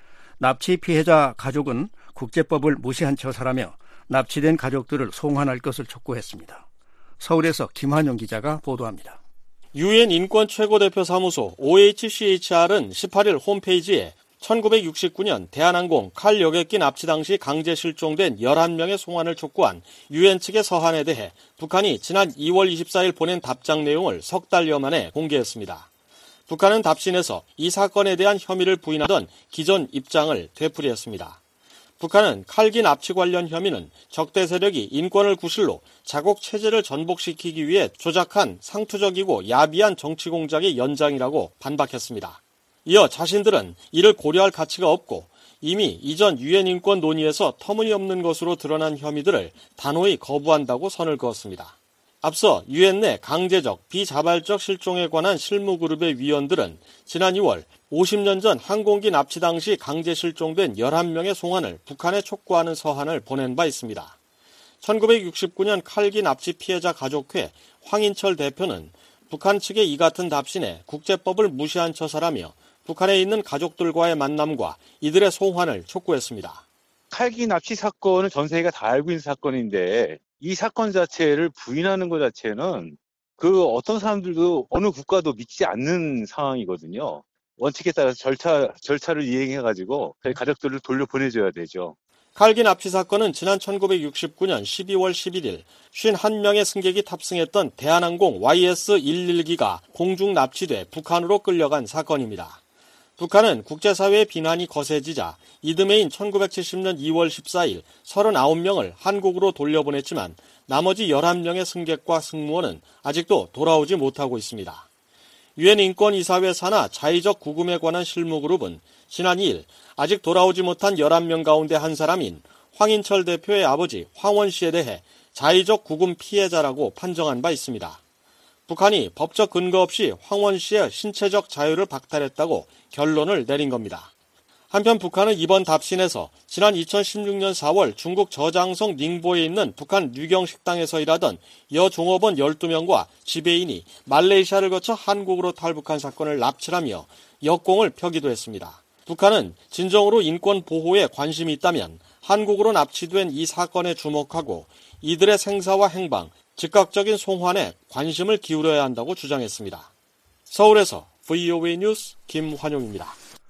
납치 피해자 가족은 국제법을 무시한 처사라며 납치된 가족들을 송환할 것을 촉구했습니다. 서울에서 김환영 기자가 보도합니다.
유엔 인권 최고대표 사무소 오에이치씨에이치알은 십팔 일 홈페이지에 천구백육십구 년 대한항공 칼 여객기 납치 당시 강제 실종된 열한 명의 송환을 촉구한 유엔 측의 서한에 대해 북한이 지난 이월 이십사일 보낸 답장 내용을 석 달여 만에 공개했습니다. 북한은 답신에서 이 사건에 대한 혐의를 부인하던 기존 입장을 되풀이했습니다. 북한은 칼기 납치 관련 혐의는 적대 세력이 인권을 구실로 자국 체제를 전복시키기 위해 조작한 상투적이고 야비한 정치 공작의 연장이라고 반박했습니다. 이어 자신들은 이를 고려할 가치가 없고 이미 이전 유엔 인권 논의에서 터무니없는 것으로 드러난 혐의들을 단호히 거부한다고 선을 그었습니다. 앞서 유엔 내 강제적, 비자발적 실종에 관한 실무그룹의 위원들은 지난 이월 오십 년 전 항공기 납치 당시 강제 실종된 열한 명의 송환을 북한에 촉구하는 서한을 보낸 바 있습니다. 천구백육십구 년 칼기 납치 피해자 가족회 황인철 대표는 북한 측의 이 같은 답신에 국제법을 무시한 처사라며 북한에 있는 가족들과의 만남과 이들의 송환을 촉구했습니다.
칼기 납치 사건은 전 세계가 다 알고 있는 사건인데 이 사건 자체를 부인하는 것 자체는 그 어떤 사람들도 어느 국가도 믿지 않는 상황이거든요. 원칙에 따라서 절차, 절차를 이행해가지고 가족들을 돌려보내줘야 되죠.
칼기 납치 사건은 지난 천구백육십구 년 십이월 십일일 오십일 명의 승객이 탑승했던 대한항공 와이에스 십일기가 공중 납치돼 북한으로 끌려간 사건입니다. 북한은 국제사회의 비난이 거세지자 이듬해인 천구백칠십 년 이월 십사일 서른아홉 명을 한국으로 돌려보냈지만 나머지 열한 명의 승객과 승무원은 아직도 돌아오지 못하고 있습니다. 유엔 인권이사회 산하 자의적 구금에 관한 실무그룹은 지난 이 일 아직 돌아오지 못한 열한 명 가운데 한 사람인 황인철 대표의 아버지 황원 씨에 대해 자의적 구금 피해자라고 판정한 바 있습니다. 북한이 법적 근거 없이 황원 씨의 신체적 자유를 박탈했다고 결론을 내린 겁니다. 한편 북한은 이번 답신에서 지난 이천십육 년 사월 중국 저장성 닝보에 있는 북한 뉴경 식당에서 일하던 여종업원 열두 명과 지배인이 말레이시아를 거쳐 한국으로 탈북한 사건을 납치하며 역공을 펴기도 했습니다. 북한은 진정으로 인권 보호에 관심이 있다면 한국으로 납치된 이 사건에 주목하고 이들의 생사와 행방, 즉각적인 송환에 관심을 기울여야 한다고 주장했습니다. 서울에서 브이오에이 뉴스 김환용입니다.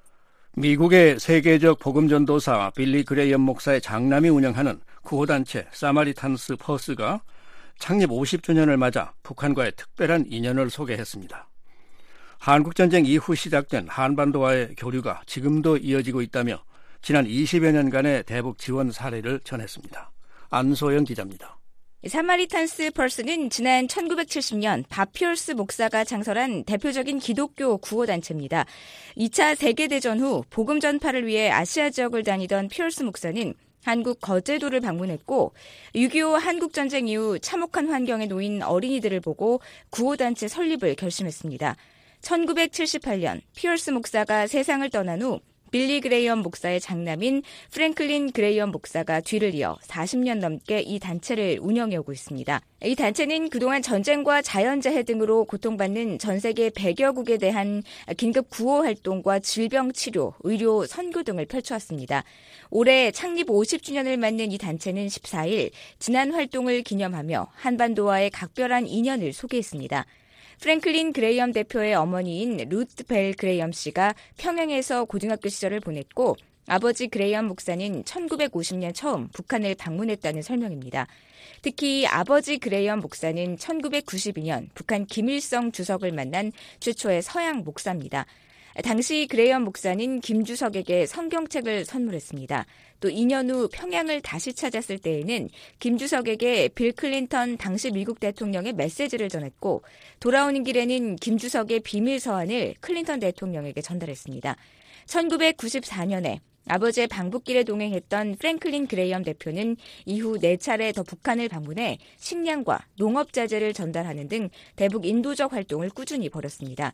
미국의 세계적 복음전도사 빌리 그레이엄 목사의 장남이 운영하는 구호단체 사마리탄스 퍼스가 창립 오십 주년을 맞아 북한과의 특별한 인연을 소개했습니다. 한국전쟁 이후 시작된 한반도와의 교류가 지금도 이어지고 있다며 지난 이십여 년간의 대북 지원 사례를 전했습니다. 안소영 기자입니다.
사마리탄스 퍼스는 지난 천구백칠십 년 밥 피어스 목사가 창설한 대표적인 기독교 구호단체입니다. 이 차 세계대전 후 복음 전파를 위해 아시아 지역을 다니던 피어스 목사는 한국 거제도를 방문했고 육이오 한국전쟁 이후 참혹한 환경에 놓인 어린이들을 보고 구호단체 설립을 결심했습니다. 천구백칠십팔 년 피어스 목사가 세상을 떠난 후 빌리 그레이엄 목사의 장남인 프랭클린 그레이엄 목사가 뒤를 이어 사십 년 넘게 이 단체를 운영해오고 있습니다. 이 단체는 그동안 전쟁과 자연재해 등으로 고통받는 전 세계 백여 국에 대한 긴급 구호 활동과 질병 치료, 의료, 선교 등을 펼쳐왔습니다. 올해 창립 오십 주년을 맞는 이 단체는 십사 일 지난 활동을 기념하며 한반도와의 각별한 인연을 소개했습니다. 프랭클린 그레이엄 대표의 어머니인 루트 벨 그레이엄 씨가 평양에서 고등학교 시절을 보냈고 아버지 그레이엄 목사는 천구백오십 년 처음 북한을 방문했다는 설명입니다. 특히 아버지 그레이엄 목사는 천구백구십이 년 북한 김일성 주석을 만난 최초의 서양 목사입니다. 당시 그레이엄 목사는 김 주석에게 성경책을 선물했습니다. 또 이 년 후 평양을 다시 찾았을 때에는 김 주석에게 빌 클린턴 당시 미국 대통령의 메시지를 전했고 돌아오는 길에는 김 주석의 비밀 서한을 클린턴 대통령에게 전달했습니다. 천구백구십사 년에 아버지의 방북길에 동행했던 프랭클린 그레이엄 대표는 이후 네 차례 더 북한을 방문해 식량과 농업자재를 전달하는 등 대북 인도적 활동을 꾸준히 벌였습니다.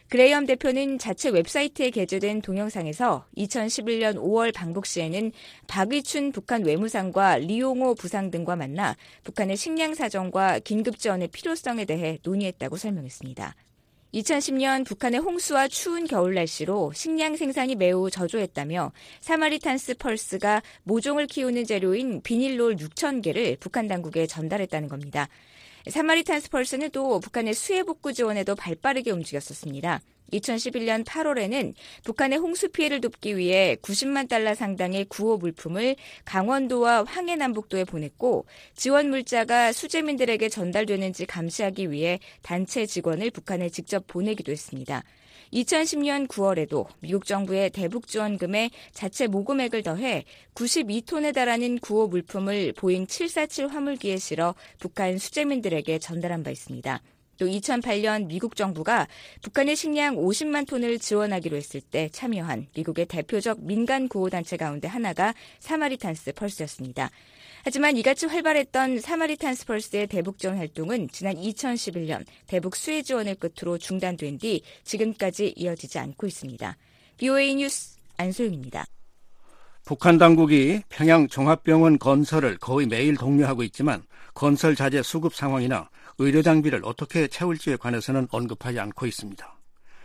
그레이엄 대표는 자체 웹사이트에 게재된 동영상에서 이천십일 년 오월 방북 시에는 박의춘 북한 외무상과 리용호 부상 등과 만나 북한의 식량 사정과 긴급 지원의 필요성에 대해 논의했다고 설명했습니다. 이천십 년 북한의 홍수와 추운 겨울 날씨로 식량 생산이 매우 저조했다며 사마리탄스 펄스가 모종을 키우는 재료인 비닐롤 육천 개를 북한 당국에 전달했다는 겁니다. 사마리탄스 펄스는 또 북한의 수해 복구 지원에도 발빠르게 움직였었습니다. 이천십일 년 팔월에는 북한의 홍수 피해를 돕기 위해 구십만 달러 상당의 구호 물품을 강원도와 황해남북도에 보냈고 지원 물자가 수재민들에게 전달되는지 감시하기 위해 단체 직원을 북한에 직접 보내기도 했습니다. 이천십 년 구월에도 미국 정부의 대북 지원금에 자체 모금액을 더해 구십이 톤에 달하는 구호 물품을 보잉 칠사칠 화물기에 실어 북한 수재민들에게 전달한 바 있습니다. 또 이천팔 년 미국 정부가 북한의 식량 오십만 톤을 지원하기로 했을 때 참여한 미국의 대표적 민간 구호단체 가운데 하나가 사마리탄스 펄스였습니다. 하지만 이같이 활발했던 사마리탄스 펄스의 대북 지원 활동은 지난 이천십일 년 대북 수해 지원을 끝으로 중단된 뒤 지금까지 이어지지 않고 있습니다. 비오에이 뉴스 안소영입니다.
북한 당국이 평양 종합병원 건설을 거의 매일 독려하고 있지만 건설 자재 수급 상황이나 의료 장비를 어떻게 채울지에 관해서는 언급하지 않고 있습니다.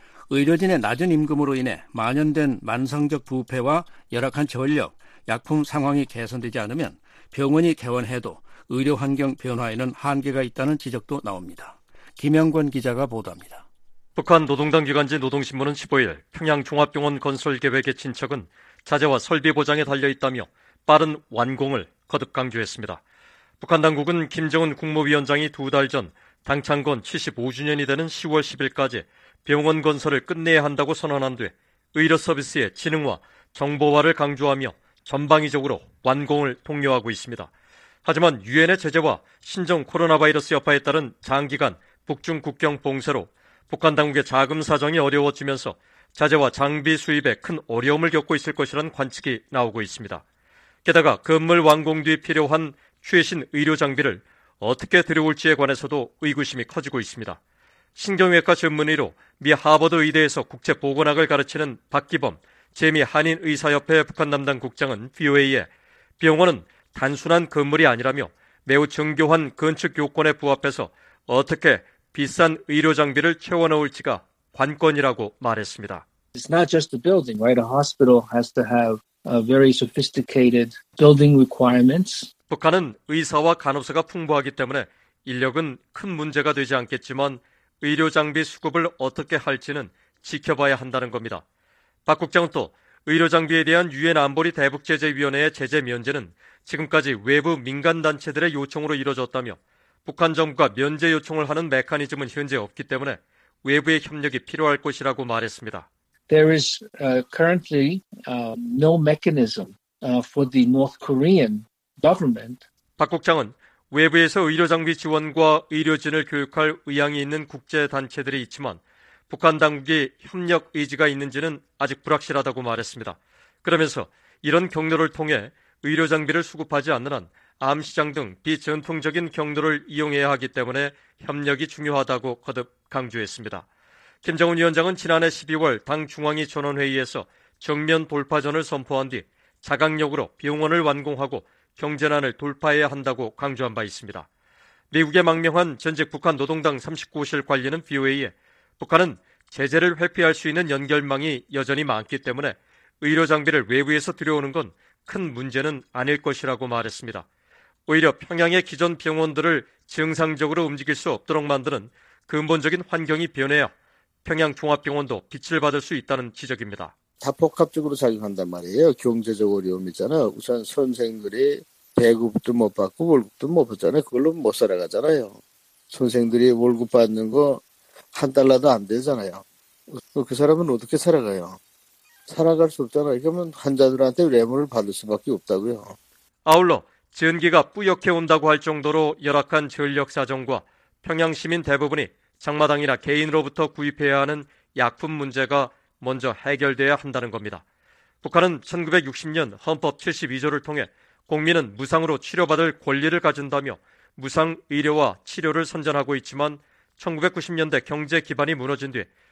의료진의 낮은 임금으로 인해 만연된 만성적 부패와 열악한 전력, 약품 상황이 개선되지 않으면 병원이 개원해도 의료 환경 변화에는 한계가 있다는 지적도 나옵니다. 김영권 기자가 보도합니다.
북한 노동당 기관지 노동신문은 십오 일 평양 종합병원 건설 계획의 진척은 자재와 설비 보장에 달려있다며 빠른 완공을 거듭 강조했습니다. 북한 당국은 김정은 국무위원장이 두 달 전 당 창건 칠십오 주년이 되는 시월 십일까지 병원 건설을 끝내야 한다고 선언한 뒤 의료 서비스의 지능화, 정보화를 강조하며 전방위적으로 완공을 독려하고 있습니다. 하지만 유엔의 제재와 신종 코로나 바이러스 여파에 따른 장기간 북중 국경 봉쇄로 북한 당국의 자금 사정이 어려워지면서 자재와 장비 수입에 큰 어려움을 겪고 있을 것이라는 관측이 나오고 있습니다. 게다가 건물 완공 뒤 필요한 최신 의료 장비를 어떻게 들여올지에 관해서도 의구심이 커지고 있습니다. 신경외과 전문의로 미 하버드 의대에서 국제보건학을 가르치는 박기범 재미 한인의사협회 북한 담당 국장은 비오에이에 병원은 단순한 건물이 아니라며 매우 정교한 건축 요건에 부합해서 어떻게 비싼 의료 장비를 채워넣을지가 관건이라고 말했습니다.
It's not just the building, right? A hospital has to have uh, very sophisticated building requirements.
북한은 의사와 간호사가 풍부하기 때문에 인력은 큰 문제가 되지 않겠지만 의료 장비 수급을 어떻게 할지는 지켜봐야 한다는 겁니다. 박 국장은 또 의료 장비에 대한 유엔 안보리 대북제재위원회의 제재 면제는 지금까지 외부 민간단체들의 요청으로 이뤄졌다며 북한 정부가 면제 요청을 하는 메커니즘은 현재 없기 때문에 외부의 협력이 필요할 것이라고 말했습니다.
There is uh, currently uh, no mechanism uh, for the North Korean government.
박 국장은 외부에서 의료 장비 지원과 의료진을 교육할 의향이 있는 국제 단체들이 있지만 북한 당국이 협력 의지가 있는지는 아직 불확실하다고 말했습니다. 그러면서 이런 경로를 통해 의료 장비를 수급하지 않는 한 암시장 등 비전통적인 경로를 이용해야 하기 때문에 협력이 중요하다고 거듭 강조했습니다. 김정은 위원장은 지난해 십이월 당 중앙위 전원회의에서 정면 돌파전을 선포한 뒤 자강력으로 병원을 완공하고 경제난을 돌파해야 한다고 강조한 바 있습니다. 미국의 망명한 전직 북한 노동당 삼십구 호실 관리는 비오에이에 북한은 제재를 회피할 수 있는 연결망이 여전히 많기 때문에 의료 장비를 외부에서 들여오는 건 큰 문제는 아닐 것이라고 말했습니다. 오히려 평양의 기존 병원들을 정상적으로 움직일 수 없도록 만드는 근본적인 환경이 변해야 평양 종합병원도 빛을 받을 수 있다는 지적입니다.
다 복합적으로 작용한단 말이에요. 경제적 어려움이잖아. 우선 선생들이 배급도 못 받고 월급도 못 받잖아요. 그걸로 못 살아가잖아요. 선생들이 월급 받는 거 한 달러도 안 되잖아요. 그 사람은 어떻게 살아가요? 살아갈 수 없잖아요. 그러면 환자들한테 뇌물을 받을 수밖에 없다고요.
아울러 전기가 뿌옇게 온다고 할 정도로 열악한 전력 사정과 평양 시민 대부분이 장마당이나 개인으로부터 구입해야 하는 약품 문제가 먼저 해결돼야 한다는 겁니다. 북한은 천구백육십 년 헌법 칠십이 조를 통해 국민은 무상으로 치료받을 권리를 가진다며 무상 의료와 치료를 선전하고 있지만 천구백구십 년대 경제 기반이 무너진 뒤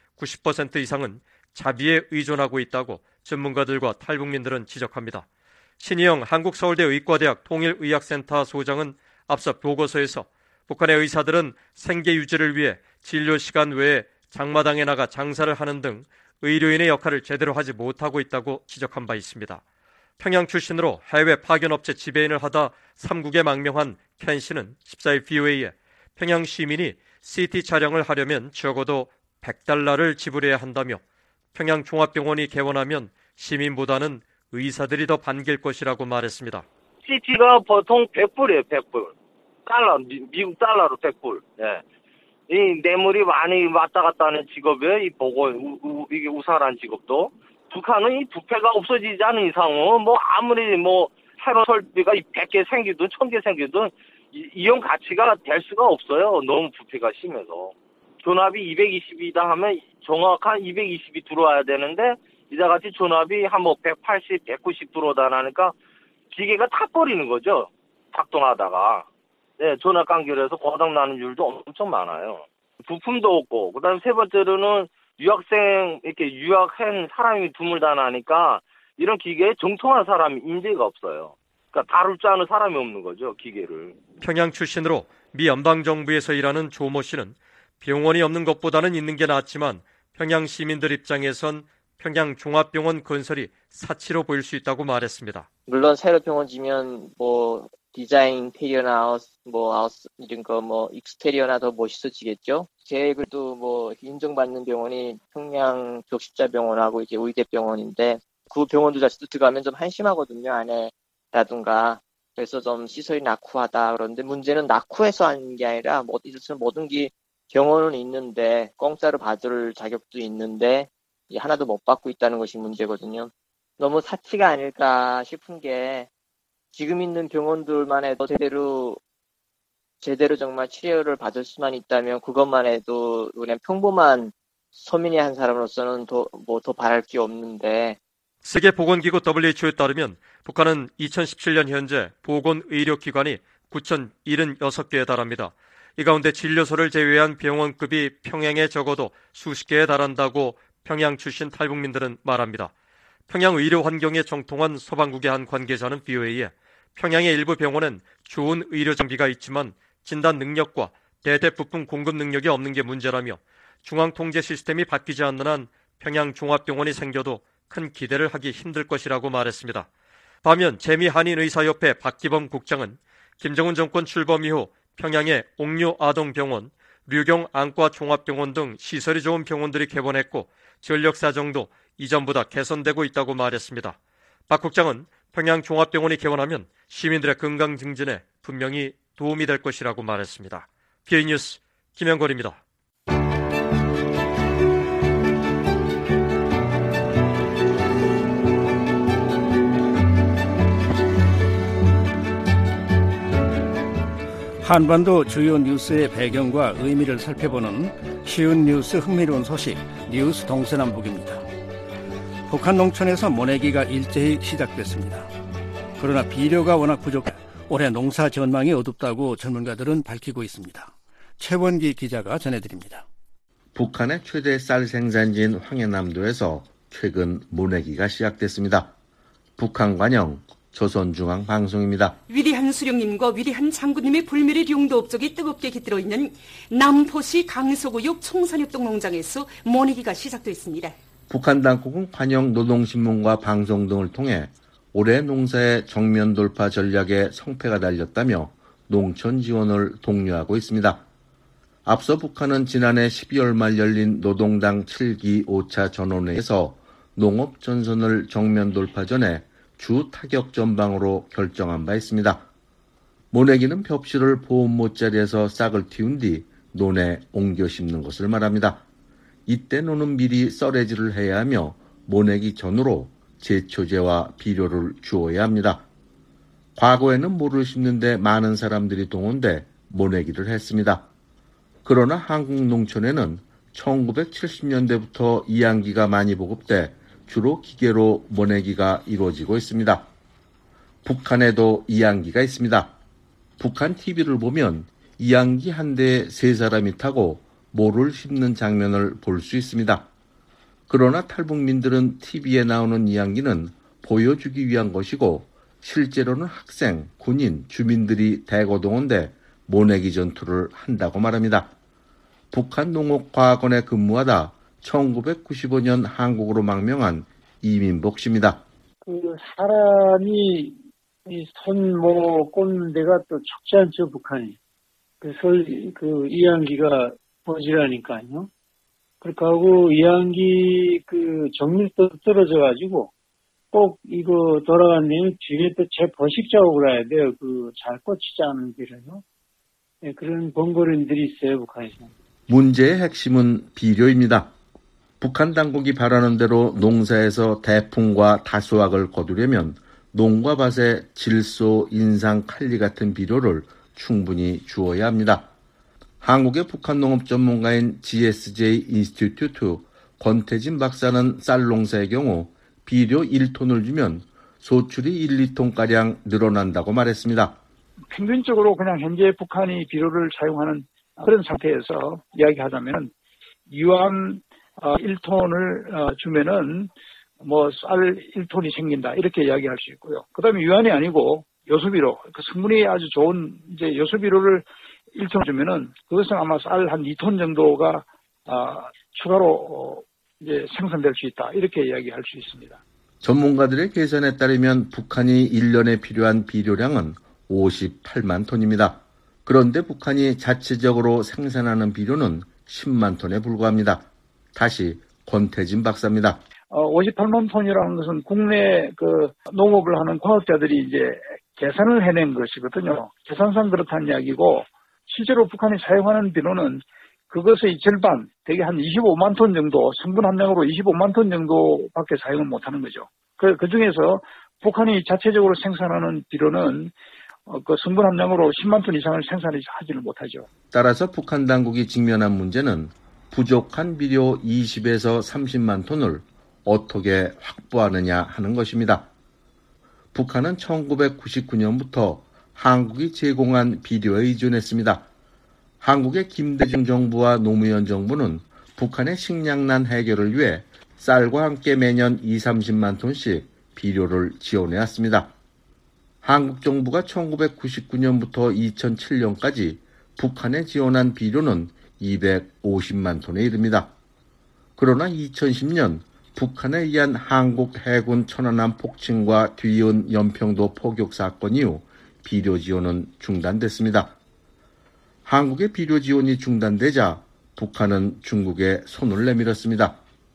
구십 퍼센트 이상은 자비에 의존하고 있다고 전문가들과 탈북민들은 지적합니다. 신희영 한국서울대 의과대학 통일의학센터 소장은 앞서 보고서에서 북한의 의사들은 생계 유지를 위해 진료 시간 외에 장마당에 나가 장사를 하는 등 의료인의 역할을 제대로 하지 못하고 있다고 지적한 바 있습니다. 평양 출신으로 해외 파견업체 지배인을 하다 삼국에 망명한 켄 씨는 십사일 브이오에이에 평양 시민이 씨티 촬영을 하려면 적어도 백 달러를 지불해야 한다며 평양 종합병원이 개원하면 시민보다는 의사들이 더 반길 것이라고 말했습니다.
씨티가 보통 백 불이에요, 백 불. 달러, 미, 미국 달러로 백 불. 예. 이 뇌물이 많이 왔다 갔다 하는 직업이에요. 이 보고, 우, 우, 이게 우사란 직업도. 북한은 이 부패가 없어지지 않은 이상은 뭐 아무리 뭐 새로운 설비가 백 개 생기든 천 개 생기든 이, 이용 가치가 될 수가 없어요. 너무 부패가 심해서. 존합이 이백이십이다 하면 정확한 이백이십이 들어와야 되는데 이자같이 존합이 한 뭐 백팔십, 백구십 들어오다 나니까 기계가 타버리는 거죠. 작동하다가. 네, 존합 간결해서 고장나는 일도 엄청 많아요. 부품도 없고, 그 다음에 세 번째로는 유학생, 이렇게 유학한 사람이 드물다 나니까 이런 기계에 정통한 사람이 인재가 없어요. 그러니까 다룰 줄 아는 사람이 없는 거죠, 기계를.
평양 출신으로 미 연방정부에서 일하는 조모 씨는 병원이 없는 것보다는 있는 게 낫지만 평양 시민들 입장에선 평양 종합병원 건설이 사치로 보일 수 있다고 말했습니다.
물론 새로 병원 지면 뭐 디자인, 인테리어나 아우스, 뭐 아우스 이런 거 뭐 익스테리어나 더 멋있어지겠죠. 계획을도 뭐 인정받는 병원이 평양 격십자병원하고 이제 의대병원인데 그 병원도 자체도 들어가면 좀 한심하거든요. 안에라든가. 그래서 좀 시설이 낙후하다. 그런데 문제는 낙후해서 하는 게 아니라 뭐 이것은 모든 게 병원은 있는데 공짜로 받을 자격도 있는데 하나도 못 받고 있다는 것이 문제거든요. 너무 사치가 아닐까 싶은 게 지금 있는 병원들만 해도 제대로 제대로 정말 치료를 받을 수만 있다면 그것만 해도 그냥 평범한 서민의 한 사람으로서는 더 뭐 더 바랄 게 없는데.
세계보건기구 더블유에이치오에 따르면 북한은 이천십칠 년 현재 보건의료기관이 구천칠십육 개에 달합니다. 이 가운데 진료소를 제외한 병원급이 평양에 적어도 수십 개에 달한다고 평양 출신 탈북민들은 말합니다. 평양 의료 환경에 정통한 서방국의 한 관계자는 브이오에이에 평양의 일부 병원엔 좋은 의료 장비가 있지만 진단 능력과 대대 부품 공급 능력이 없는 게 문제라며 중앙 통제 시스템이 바뀌지 않는 한 평양 종합병원이 생겨도 큰 기대를 하기 힘들 것이라고 말했습니다. 반면 재미한인의사협회 박기범 국장은 김정은 정권 출범 이후 평양의 옥류 아동병원, 류경 안과 종합병원 등 시설이 좋은 병원들이 개원했고 전력 사정도 이전보다 개선되고 있다고 말했습니다. 박 국장은 평양 종합병원이 개원하면 시민들의 건강 증진에 분명히 도움이 될 것이라고 말했습니다. 비오이 뉴스 김영걸입니다.
한반도 주요 뉴스의 배경과 의미를 살펴보는 쉬운 뉴스 흥미로운 소식 뉴스 동서남북입니다. 북한 농촌에서 모내기가 일제히 시작됐습니다. 그러나 비료가 워낙 부족해 올해 농사 전망이 어둡다고 전문가들은 밝히고 있습니다. 최원기 기자가 전해드립니다.
북한의 최대 쌀 생산지인 황해남도에서 최근 모내기가 시작됐습니다. 북한 관영 조선중앙방송입니다.
위대한 수령님과 위대한 장군님의 불멸의 용도 업적이 뜨겁게 깃들어 있는 남포시 강서구역 총산협동 농장에서 모내기가 시작됐습니다.
북한 당국은 관영 노동신문과 방송 등을 통해 올해 농사의 정면 돌파 전략에 성패가 달렸다며 농촌 지원을 독려하고 있습니다. 앞서 북한은 지난해 십이월 말 열린 노동당 칠 기 오 차 전원회에서 농업 전선을 정면 돌파 전에 주 타격 전방으로 결정한 바 있습니다. 모내기는 벽실을 보온 못자리에서 싹을 틔운 뒤 논에 옮겨 심는 것을 말합니다. 이때 논은 미리 썰애질을 해야 하며 모내기 전으로 제초제와 비료를 주어야 합니다. 과거에는 모를 심는데 많은 사람들이 동원돼 모내기를 했습니다. 그러나 한국 농촌에는 천구백칠십 년대부터 이양기가 많이 보급돼 주로 기계로 모내기가 이루어지고 있습니다. 북한에도 이양기가 있습니다. 북한 티비를 보면 이양기 한 대에 세 사람이 타고 모를 씹는 장면을 볼 수 있습니다. 그러나 탈북민들은 티비에 나오는 이야기는 보여주기 위한 것이고 실제로는 학생, 군인, 주민들이 대거동원돼 모내기 전투를 한다고 말합니다. 북한 농업과학원에 근무하다 천구백구십오 년 한국으로 망명한 이민복 씨입니다.
그 사람이 손 뭐 꽂는 데가 또 적지 않죠, 북한이. 그래서 그 이항기가 버지라니까요. 그렇게 하고 이항기 그 정밀도 떨어져가지고 꼭 이거 돌아간 데는 뒤에 또 재버식 작업을 해야 돼요. 그 잘 꽂히지 않은 길은요. 네, 그런 번거로움들이 있어요, 북한에서.
문제의 핵심은 비료입니다. 북한 당국이 바라는 대로 농사에서 대풍과 다수확을 거두려면 농과 밭에 질소, 인상, 칼리 같은 비료를 충분히 주어야 합니다. 한국의 북한 농업 전문가인 지에스제이 인스티튜트 권태진 박사는 쌀 농사의 경우 비료 일 톤을 주면 소출이 일, 이 톤가량 늘어난다고 말했습니다.
평균적으로 그냥 현재 북한이 비료를 사용하는 그런 상태에서 이야기하자면 유암 일 톤을 주면은 뭐 쌀 일 톤이 생긴다 이렇게 이야기할 수 있고요. 그다음에 유암이 아니고 요소비료, 그 성분이 아주 좋은 이제 요소비료를 일 톤 주면은 그것은 아마 쌀 한 이 톤 정도가 아, 추가로 이제 생산될 수 있다 이렇게 이야기할 수 있습니다.
전문가들의 계산에 따르면 북한이 일 년에 필요한 비료량은 오십팔만 톤입니다. 그런데 북한이 자체적으로 생산하는 비료는 십만 톤에 불과합니다. 다시 권태진 박사입니다.
어, 오십팔만 톤이라는 것은 국내 그 농업을 하는 과학자들이 이제 계산을 해낸 것이거든요. 계산상 그렇다는 이야기고 실제로 북한이 사용하는 비료는 그것의 절반, 대개 한 이십오만 톤 정도, 성분 함량으로 이십오만 톤 정도밖에 사용을 못하는 거죠. 그, 그 중에서 북한이 자체적으로 생산하는 비료는 어, 그 성분 함량으로 십만 톤 이상을 생산하지를 못하죠.
따라서 북한 당국이 직면한 문제는 부족한 비료 이십에서 삼십만 톤을 어떻게 확보하느냐 하는 것입니다. 북한은 천구백구십구 년부터 한국이 제공한 비료에 의존했습니다. 한국의 김대중 정부와 노무현 정부는 북한의 식량난 해결을 위해 쌀과 함께 매년 이삼십만 톤씩 비료를 지원해왔습니다. 한국 정부가 천구백구십구 년부터 이천칠 년까지 북한에 지원한 비료는 이백오십만 톤에 이릅니다. 그러나 이천십 년 북한에 의한 한국 해군 천안함 폭침과 뒤이은 연평도 포격 사건 이후 비료 지원은 중단됐습니다. 한국의 비료 지원이 중단되자 북한은 중국에 손을 내밀었습니다.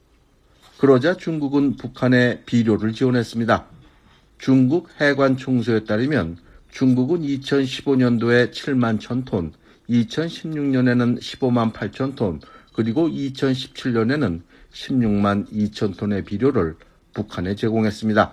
그러자 중국은 북한에 비료를 지원했습니다. 중국 해관 총수에 따르면 중국은 이천십오 년도에 칠만 천 톤, 이천십육 년에는 십오만 팔천 톤, 그리고 이천십칠 년에는 십육만 이천 톤의 비료를 북한에 제공했습니다.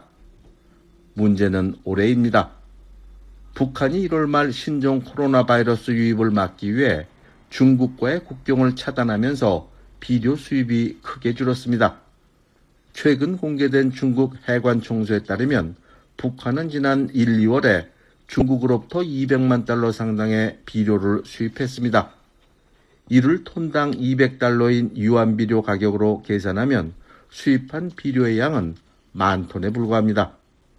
문제는 올해입니다. 북한이 일월 말 신종 코로나 바이러스 유입을 막기 위해 중국과의 국경을 차단하면서 비료 수입이 크게 줄었습니다. 최근 공개된 중국 해관 총수에 따르면 북한은 지난 일, 이월에 중국으로부터 이백만 달러 상당의 비료를 수입했습니다. 이를 톤당 이백 달러인 유한비료 가격으로 계산하면 수입한 비료의 양은 만 톤에 불과합니다.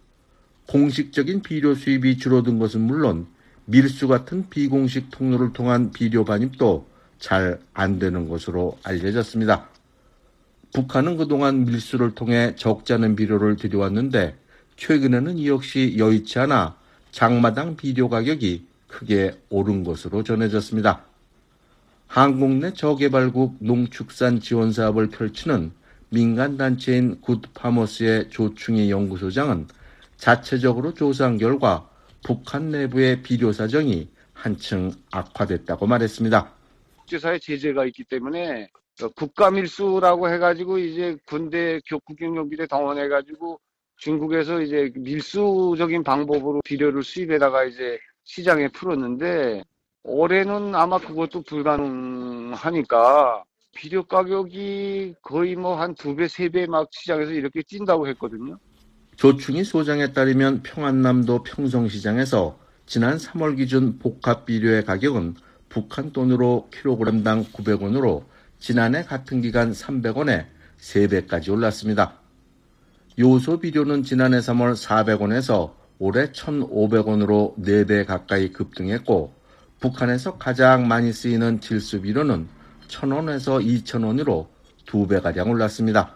공식적인 비료 수입이 줄어든 것은 물론 밀수 같은 비공식 통로를 통한 비료 반입도 잘 안 되는 것으로 알려졌습니다. 북한은 그동안 밀수를 통해 적지 않은 비료를 들여왔는데 최근에는 이 역시 여의치 않아 장마당 비료 가격이 크게 오른 것으로 전해졌습니다. 한국 내 저개발국 농축산 지원 사업을 펼치는 민간단체인 굿파머스의 조충희 연구소장은 자체적으로 조사한 결과 북한 내부의 비료 사정이 한층 악화됐다고 말했습니다.
국제사회 제재가 있기 때문에 국가밀수라고 해가지고 이제 군대 국경용비대 동원해가지고 중국에서 이제 밀수적인 방법으로 비료를 수입해다가 이제 시장에 풀었는데 올해는 아마 그것도 불가능하니까 비료 가격이 거의 뭐 한 두 배, 세 배 막 시장에서 이렇게 뛴다고 했거든요.
조충희 소장에 따르면 평안남도 평성시장에서 지난 삼월 기준 복합 비료의 가격은 북한 돈으로 킬로그램당 구백 원으로 지난해 같은 기간 삼백 원에 세 배까지 올랐습니다. 요소 비료는 지난해 삼월 사백 원에서 올해 천오백 원으로 네 배 가까이 급등했고 북한에서 가장 많이 쓰이는 질소 비료는 천 원에서 이천 원으로 두 배가량 올랐습니다.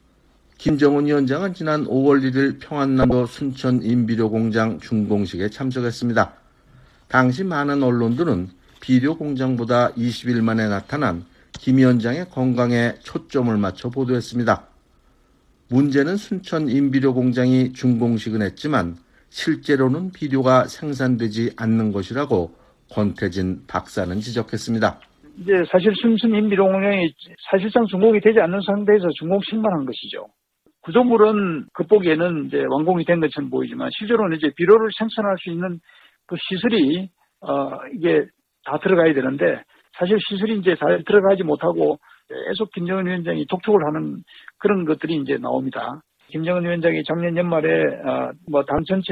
김정은 위원장은 지난 오월 일일 평안남도 순천 인비료 공장 준공식에 참석했습니다. 당시 많은 언론들은 비료 공장보다 이십 일 만에 나타난 김 위원장의 건강에 초점을 맞춰 보도했습니다. 문제는 순천 인비료 공장이 준공식은 했지만 실제로는 비료가 생산되지 않는 것이라고 권태진 박사는 지적했습니다.
이제 사실 순천 인비료 공장이 사실상 준공이 되지 않는 상태에서 준공식만 한 것이죠. 구조물은 겉보기에는 이제 완공이 된 것처럼 보이지만 실제로는 이제 비료를 생산할 수 있는 그 시설이 어 이게 다 들어가야 되는데 사실 시설이 이제 다 들어가지 못하고 계속 김정은 위원장이 독촉을 하는 그런 것들이 이제 나옵니다. 김정은 위원장이 작년 연말에 어 뭐 당 전체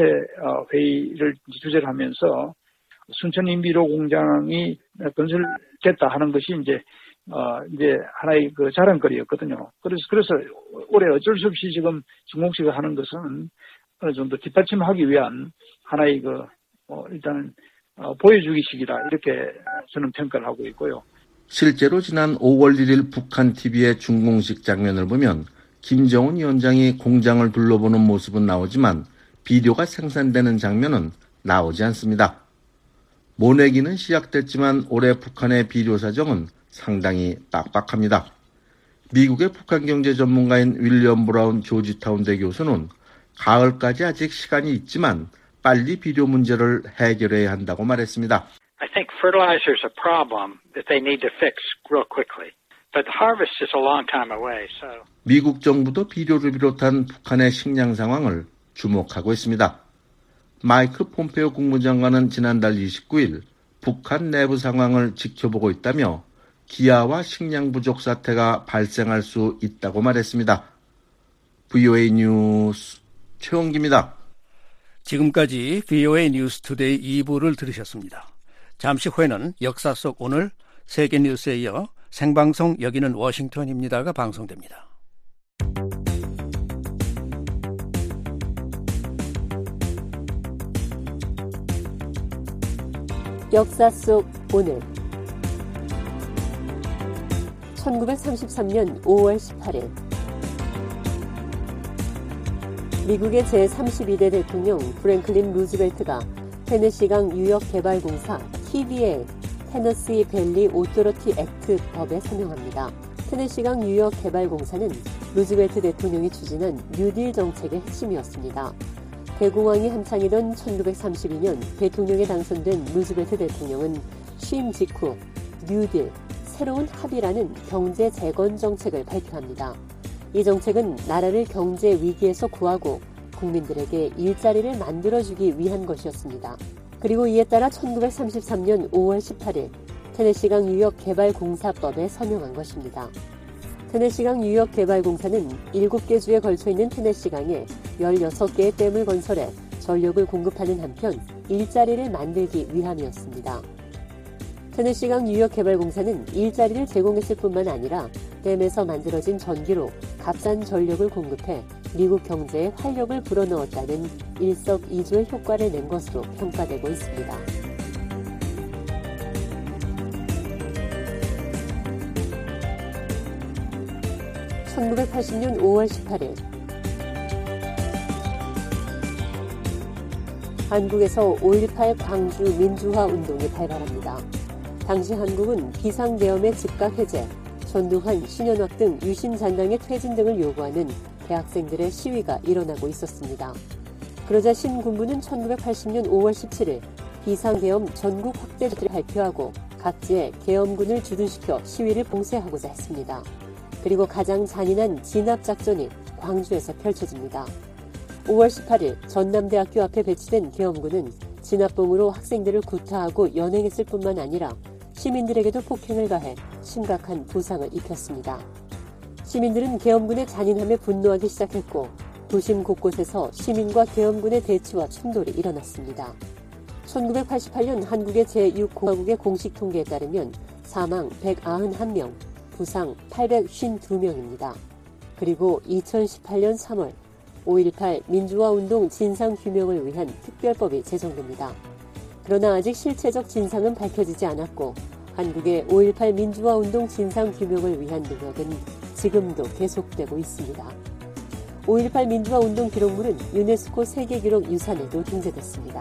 회의를 주재를 하면서 순천 인비료 공장이 건설됐다 하는 것이 이제 어 이제 하나의 그 자랑거리였거든요. 그래서 그래서 올해 어쩔 수 없이 지금 준공식을 하는 것은 어느 정도 뒷받침하기 위한 하나의 그 어 일단 어 보여주기식이다 이렇게 저는 평가를 하고 있고요.
실제로 지난 오월 일일 북한 티비의 준공식 장면을 보면 김정은 위원장이 공장을 둘러보는 모습은 나오지만 비료가 생산되는 장면은 나오지 않습니다. 모내기는 시작됐지만 올해 북한의 비료 사정은 상당히 빡빡합니다. 미국의 북한 경제 전문가인 윌리엄 브라운 조지타운대 교수는 가을까지 아직 시간이 있지만 빨리 비료 문제를 해결해야 한다고 말했습니다.
I think fertilizer is a problem that they need to fix real quickly. But the harvest is a long time away, so.
미국 정부도 비료를 비롯한 북한의 식량 상황을 주목하고 있습니다. 마이크 폼페오 국무장관은 지난달 이십구일 북한 내부 상황을 지켜보고 있다며 기아와 식량 부족 사태가 발생할 수 있다고 말했습니다. 브이오에이 뉴스 최원기입니다.
지금까지 브이오에이 뉴스 투데이 이 부를 들으셨습니다. 잠시 후에는 역사 속 오늘 세계 뉴스에 이어 생방송 여기는 워싱턴입니다가 방송됩니다.
역사 속 오늘 천구백삼십삼년 오월 십팔일 미국의 제삼십이대 대통령 프랭클린 루즈벨트가 테네시강 유역개발공사 티비에이 테너시 밸리 오토리티 액트 법에 서명합니다. 테네시강 유역개발공사는 루즈벨트 대통령이 추진한 뉴딜 정책의 핵심이었습니다. 대공황이 한창이던 천구백삼십이년 대통령에 당선된 루즈벨트 대통령은 취임 직후 뉴딜, 새로운 합의라는 경제 재건 정책을 발표합니다. 이 정책은 나라를 경제 위기에서 구하고 국민들에게 일자리를 만들어주기 위한 것이었습니다. 그리고 이에 따라 천구백삼십삼년 오월 십팔일 테네시강 유역개발공사법에 서명한 것입니다. 테네시강 유역개발공사는 일곱 개 주에 걸쳐있는 테네시강에 열여섯 개의 댐을 건설해 전력을 공급하는 한편 일자리를 만들기 위함이었습니다. 테네시강 유역개발공사는 일자리를 제공했을 뿐만 아니라 댐에서 만들어진 전기로 값싼 전력을 공급해 미국 경제에 활력을 불어넣었다는 일석이조의 효과를 낸 것으로 평가되고 있습니다. 천구백팔십년 오월 십팔일 한국에서 오일팔 광주 민주화 운동이 발발합니다. 당시 한국은 비상계엄의 즉각 해제, 전두환, 신현학 등 유신 잔당의 퇴진 등을 요구하는 대학생들의 시위가 일어나고 있었습니다. 그러자 신군부는 천구백팔십년 오월 십칠일 비상계엄 전국 확대를 발표하고 각지에 계엄군을 주둔시켜 시위를 봉쇄하고자 했습니다. 그리고 가장 잔인한 진압작전이 광주에서 펼쳐집니다. 오월 십팔일 전남대학교 앞에 배치된 계엄군은 진압봉으로 학생들을 구타하고 연행했을 뿐만 아니라 시민들에게도 폭행을 가해 심각한 부상을 입혔습니다. 시민들은 계엄군의 잔인함에 분노하기 시작했고 도심 곳곳에서 시민과 계엄군의 대치와 충돌이 일어났습니다. 천구백팔십팔 년 한국의 제육 공화국의 공식 통계에 따르면 사망 백구십일 명, 부상 팔백오십이 명입니다. 그리고 이천십팔 년 삼월 오일팔 민주화운동 진상규명을 위한 특별법이 제정됩니다. 그러나 아직 실체적 진상은 밝혀지지 않았고 한국의 오일팔 민주화운동 진상규명을 위한 노력은 지금도 계속되고 있습니다. 오일팔 민주화운동 기록물은 유네스코 세계기록 유산에도 등재됐습니다.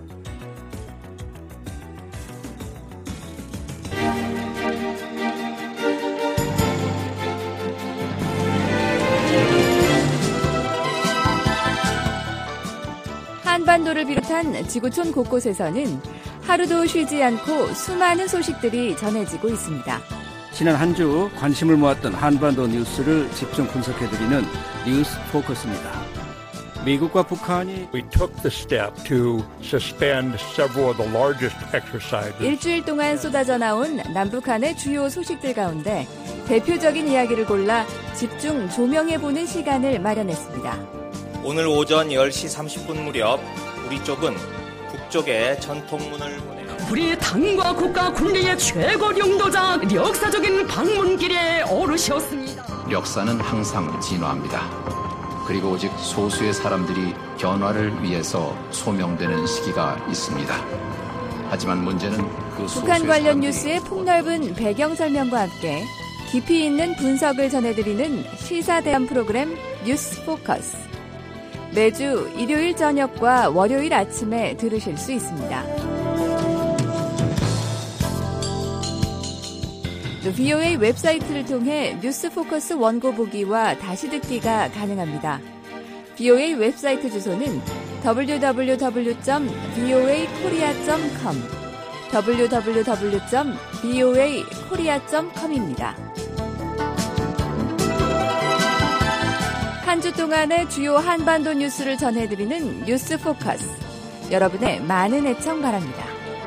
한반도를 비롯한 지구촌 곳곳에서는 하루도 쉬지 않고 수많은 소식들이 전해지고 있습니다.
지난 한 주 관심을 모았던 한반도 뉴스를 집중 분석해드리는 뉴스 포커스입니다. 미국과 북한이
We took the step to suspend several of the largest exercises.
일주일 동안 쏟아져 나온 남북한의 주요 소식들 가운데 대표적인 이야기를 골라 집중 조명해보는 시간을 마련했습니다.
오늘 오전 열 시 삼십 분 무렵 우리 쪽은 북쪽에 전통문을 보내요.
우리 당과 국가 군대의 최고 용도자 역사적인 방문길에 오르셨습니다.
역사는 항상 진화합니다. 그리고 오직 소수의 사람들이 변화를 위해서 소명되는 시기가 있습니다. 하지만 문제는 그 소수의
북한 관련
사람들이
뉴스의 폭넓은 배경 설명과 함께 깊이 있는 분석을 전해드리는 시사대담 프로그램 뉴스 포커스. 매주 일요일 저녁과 월요일 아침에 들으실 수 있습니다. 브이오에이 웹사이트를 통해 뉴스 포커스 원고 보기와 다시 듣기가 가능합니다. 브이오에이 웹사이트 주소는 더블유 더블유 더블유 점 브이오에이 코리아 점 컴 더블유 더블유 더블유 점 브이오에이 코리아 점 컴입니다. 한 주 동안의 주요 한반도 뉴스를 전해드리는 뉴스 포커스. 여러분의 많은 애청 바랍니다.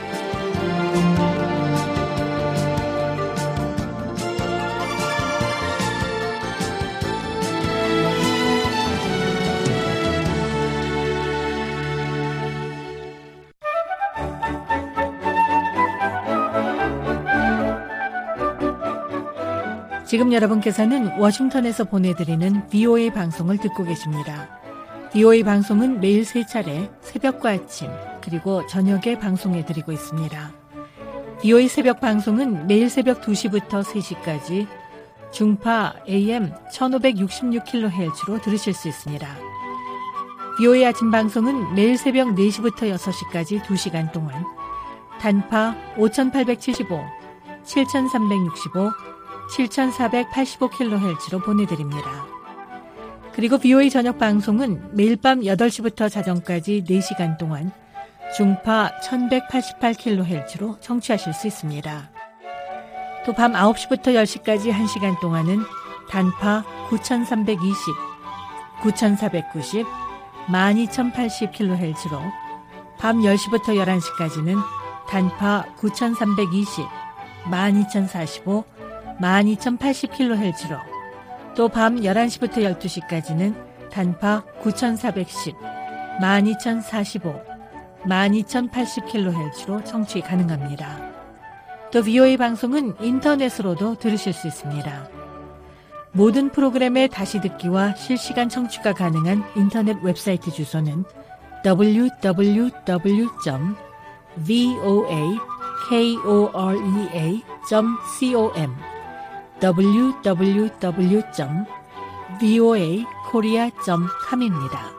지금 여러분께서는 워싱턴에서 보내드리는 브이오에이 방송을 듣고 계십니다. 브이오에이 방송은 매일 세 차례 새벽과 아침 그리고 저녁에 방송해드리고 있습니다. 브이오에이 새벽 방송은 매일 새벽 두 시부터 세 시까지 중파 에이엠 천오백육십육 킬로헤르츠로 들으실 수 있습니다. 브이오에이 아침 방송은 매일 새벽 네 시부터 여섯 시까지 두 시간 동안 단파 오천팔백칠십오, 칠천삼백육십오, 칠천사백팔십오 킬로헤르츠로 보내드립니다. 그리고 브이오에이 저녁 방송은 매일 밤 여덟 시부터 자정까지 네 시간 동안 중파 천백팔십팔 킬로헤르츠로 청취하실 수 있습니다. 또 밤 아홉 시부터 열 시까지 한 시간 동안은 단파 구천삼백이십, 구천사백구십, 만 이천팔십 킬로헤르츠로 밤 열 시부터 열한 시까지는 단파 구천삼백이십, 만 이천사십오, 만 이천팔십 킬로헤르츠로 또 밤 열한 시부터 열두 시까지는 단파 구천사백십, 만 이천사십오, 만 이천팔십 킬로헤르츠로 청취 가능합니다. 또 브이오에이 방송은 인터넷으로도 들으실 수 있습니다. 모든 프로그램의 다시 듣기와 실시간 청취가 가능한 인터넷 웹사이트 주소는 더블유 더블유 더블유 점 브이오에이 코리아 점 컴 더블유 더블유 더블유 점 브이오에이 코리아 점 컴입니다.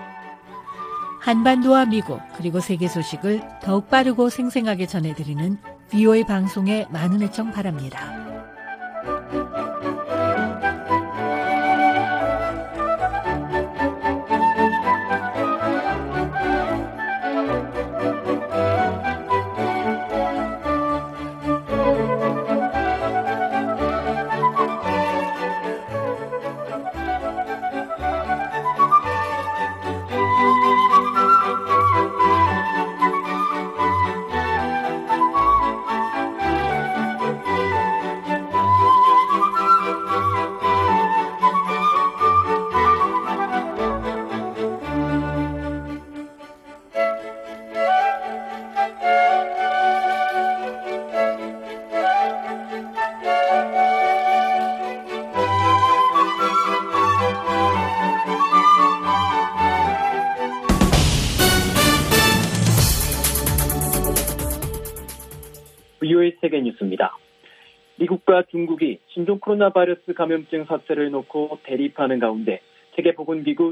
한반도와 미국 그리고 세계 소식을 더욱 빠르고 생생하게 전해드리는 브이오에이 방송에 많은 애청 바랍니다.
비오에이 세계뉴스입니다. 미국과 중국이 신종 코로나 바이러스 감염증 사태를 놓고 대립하는 가운데 세계보건기구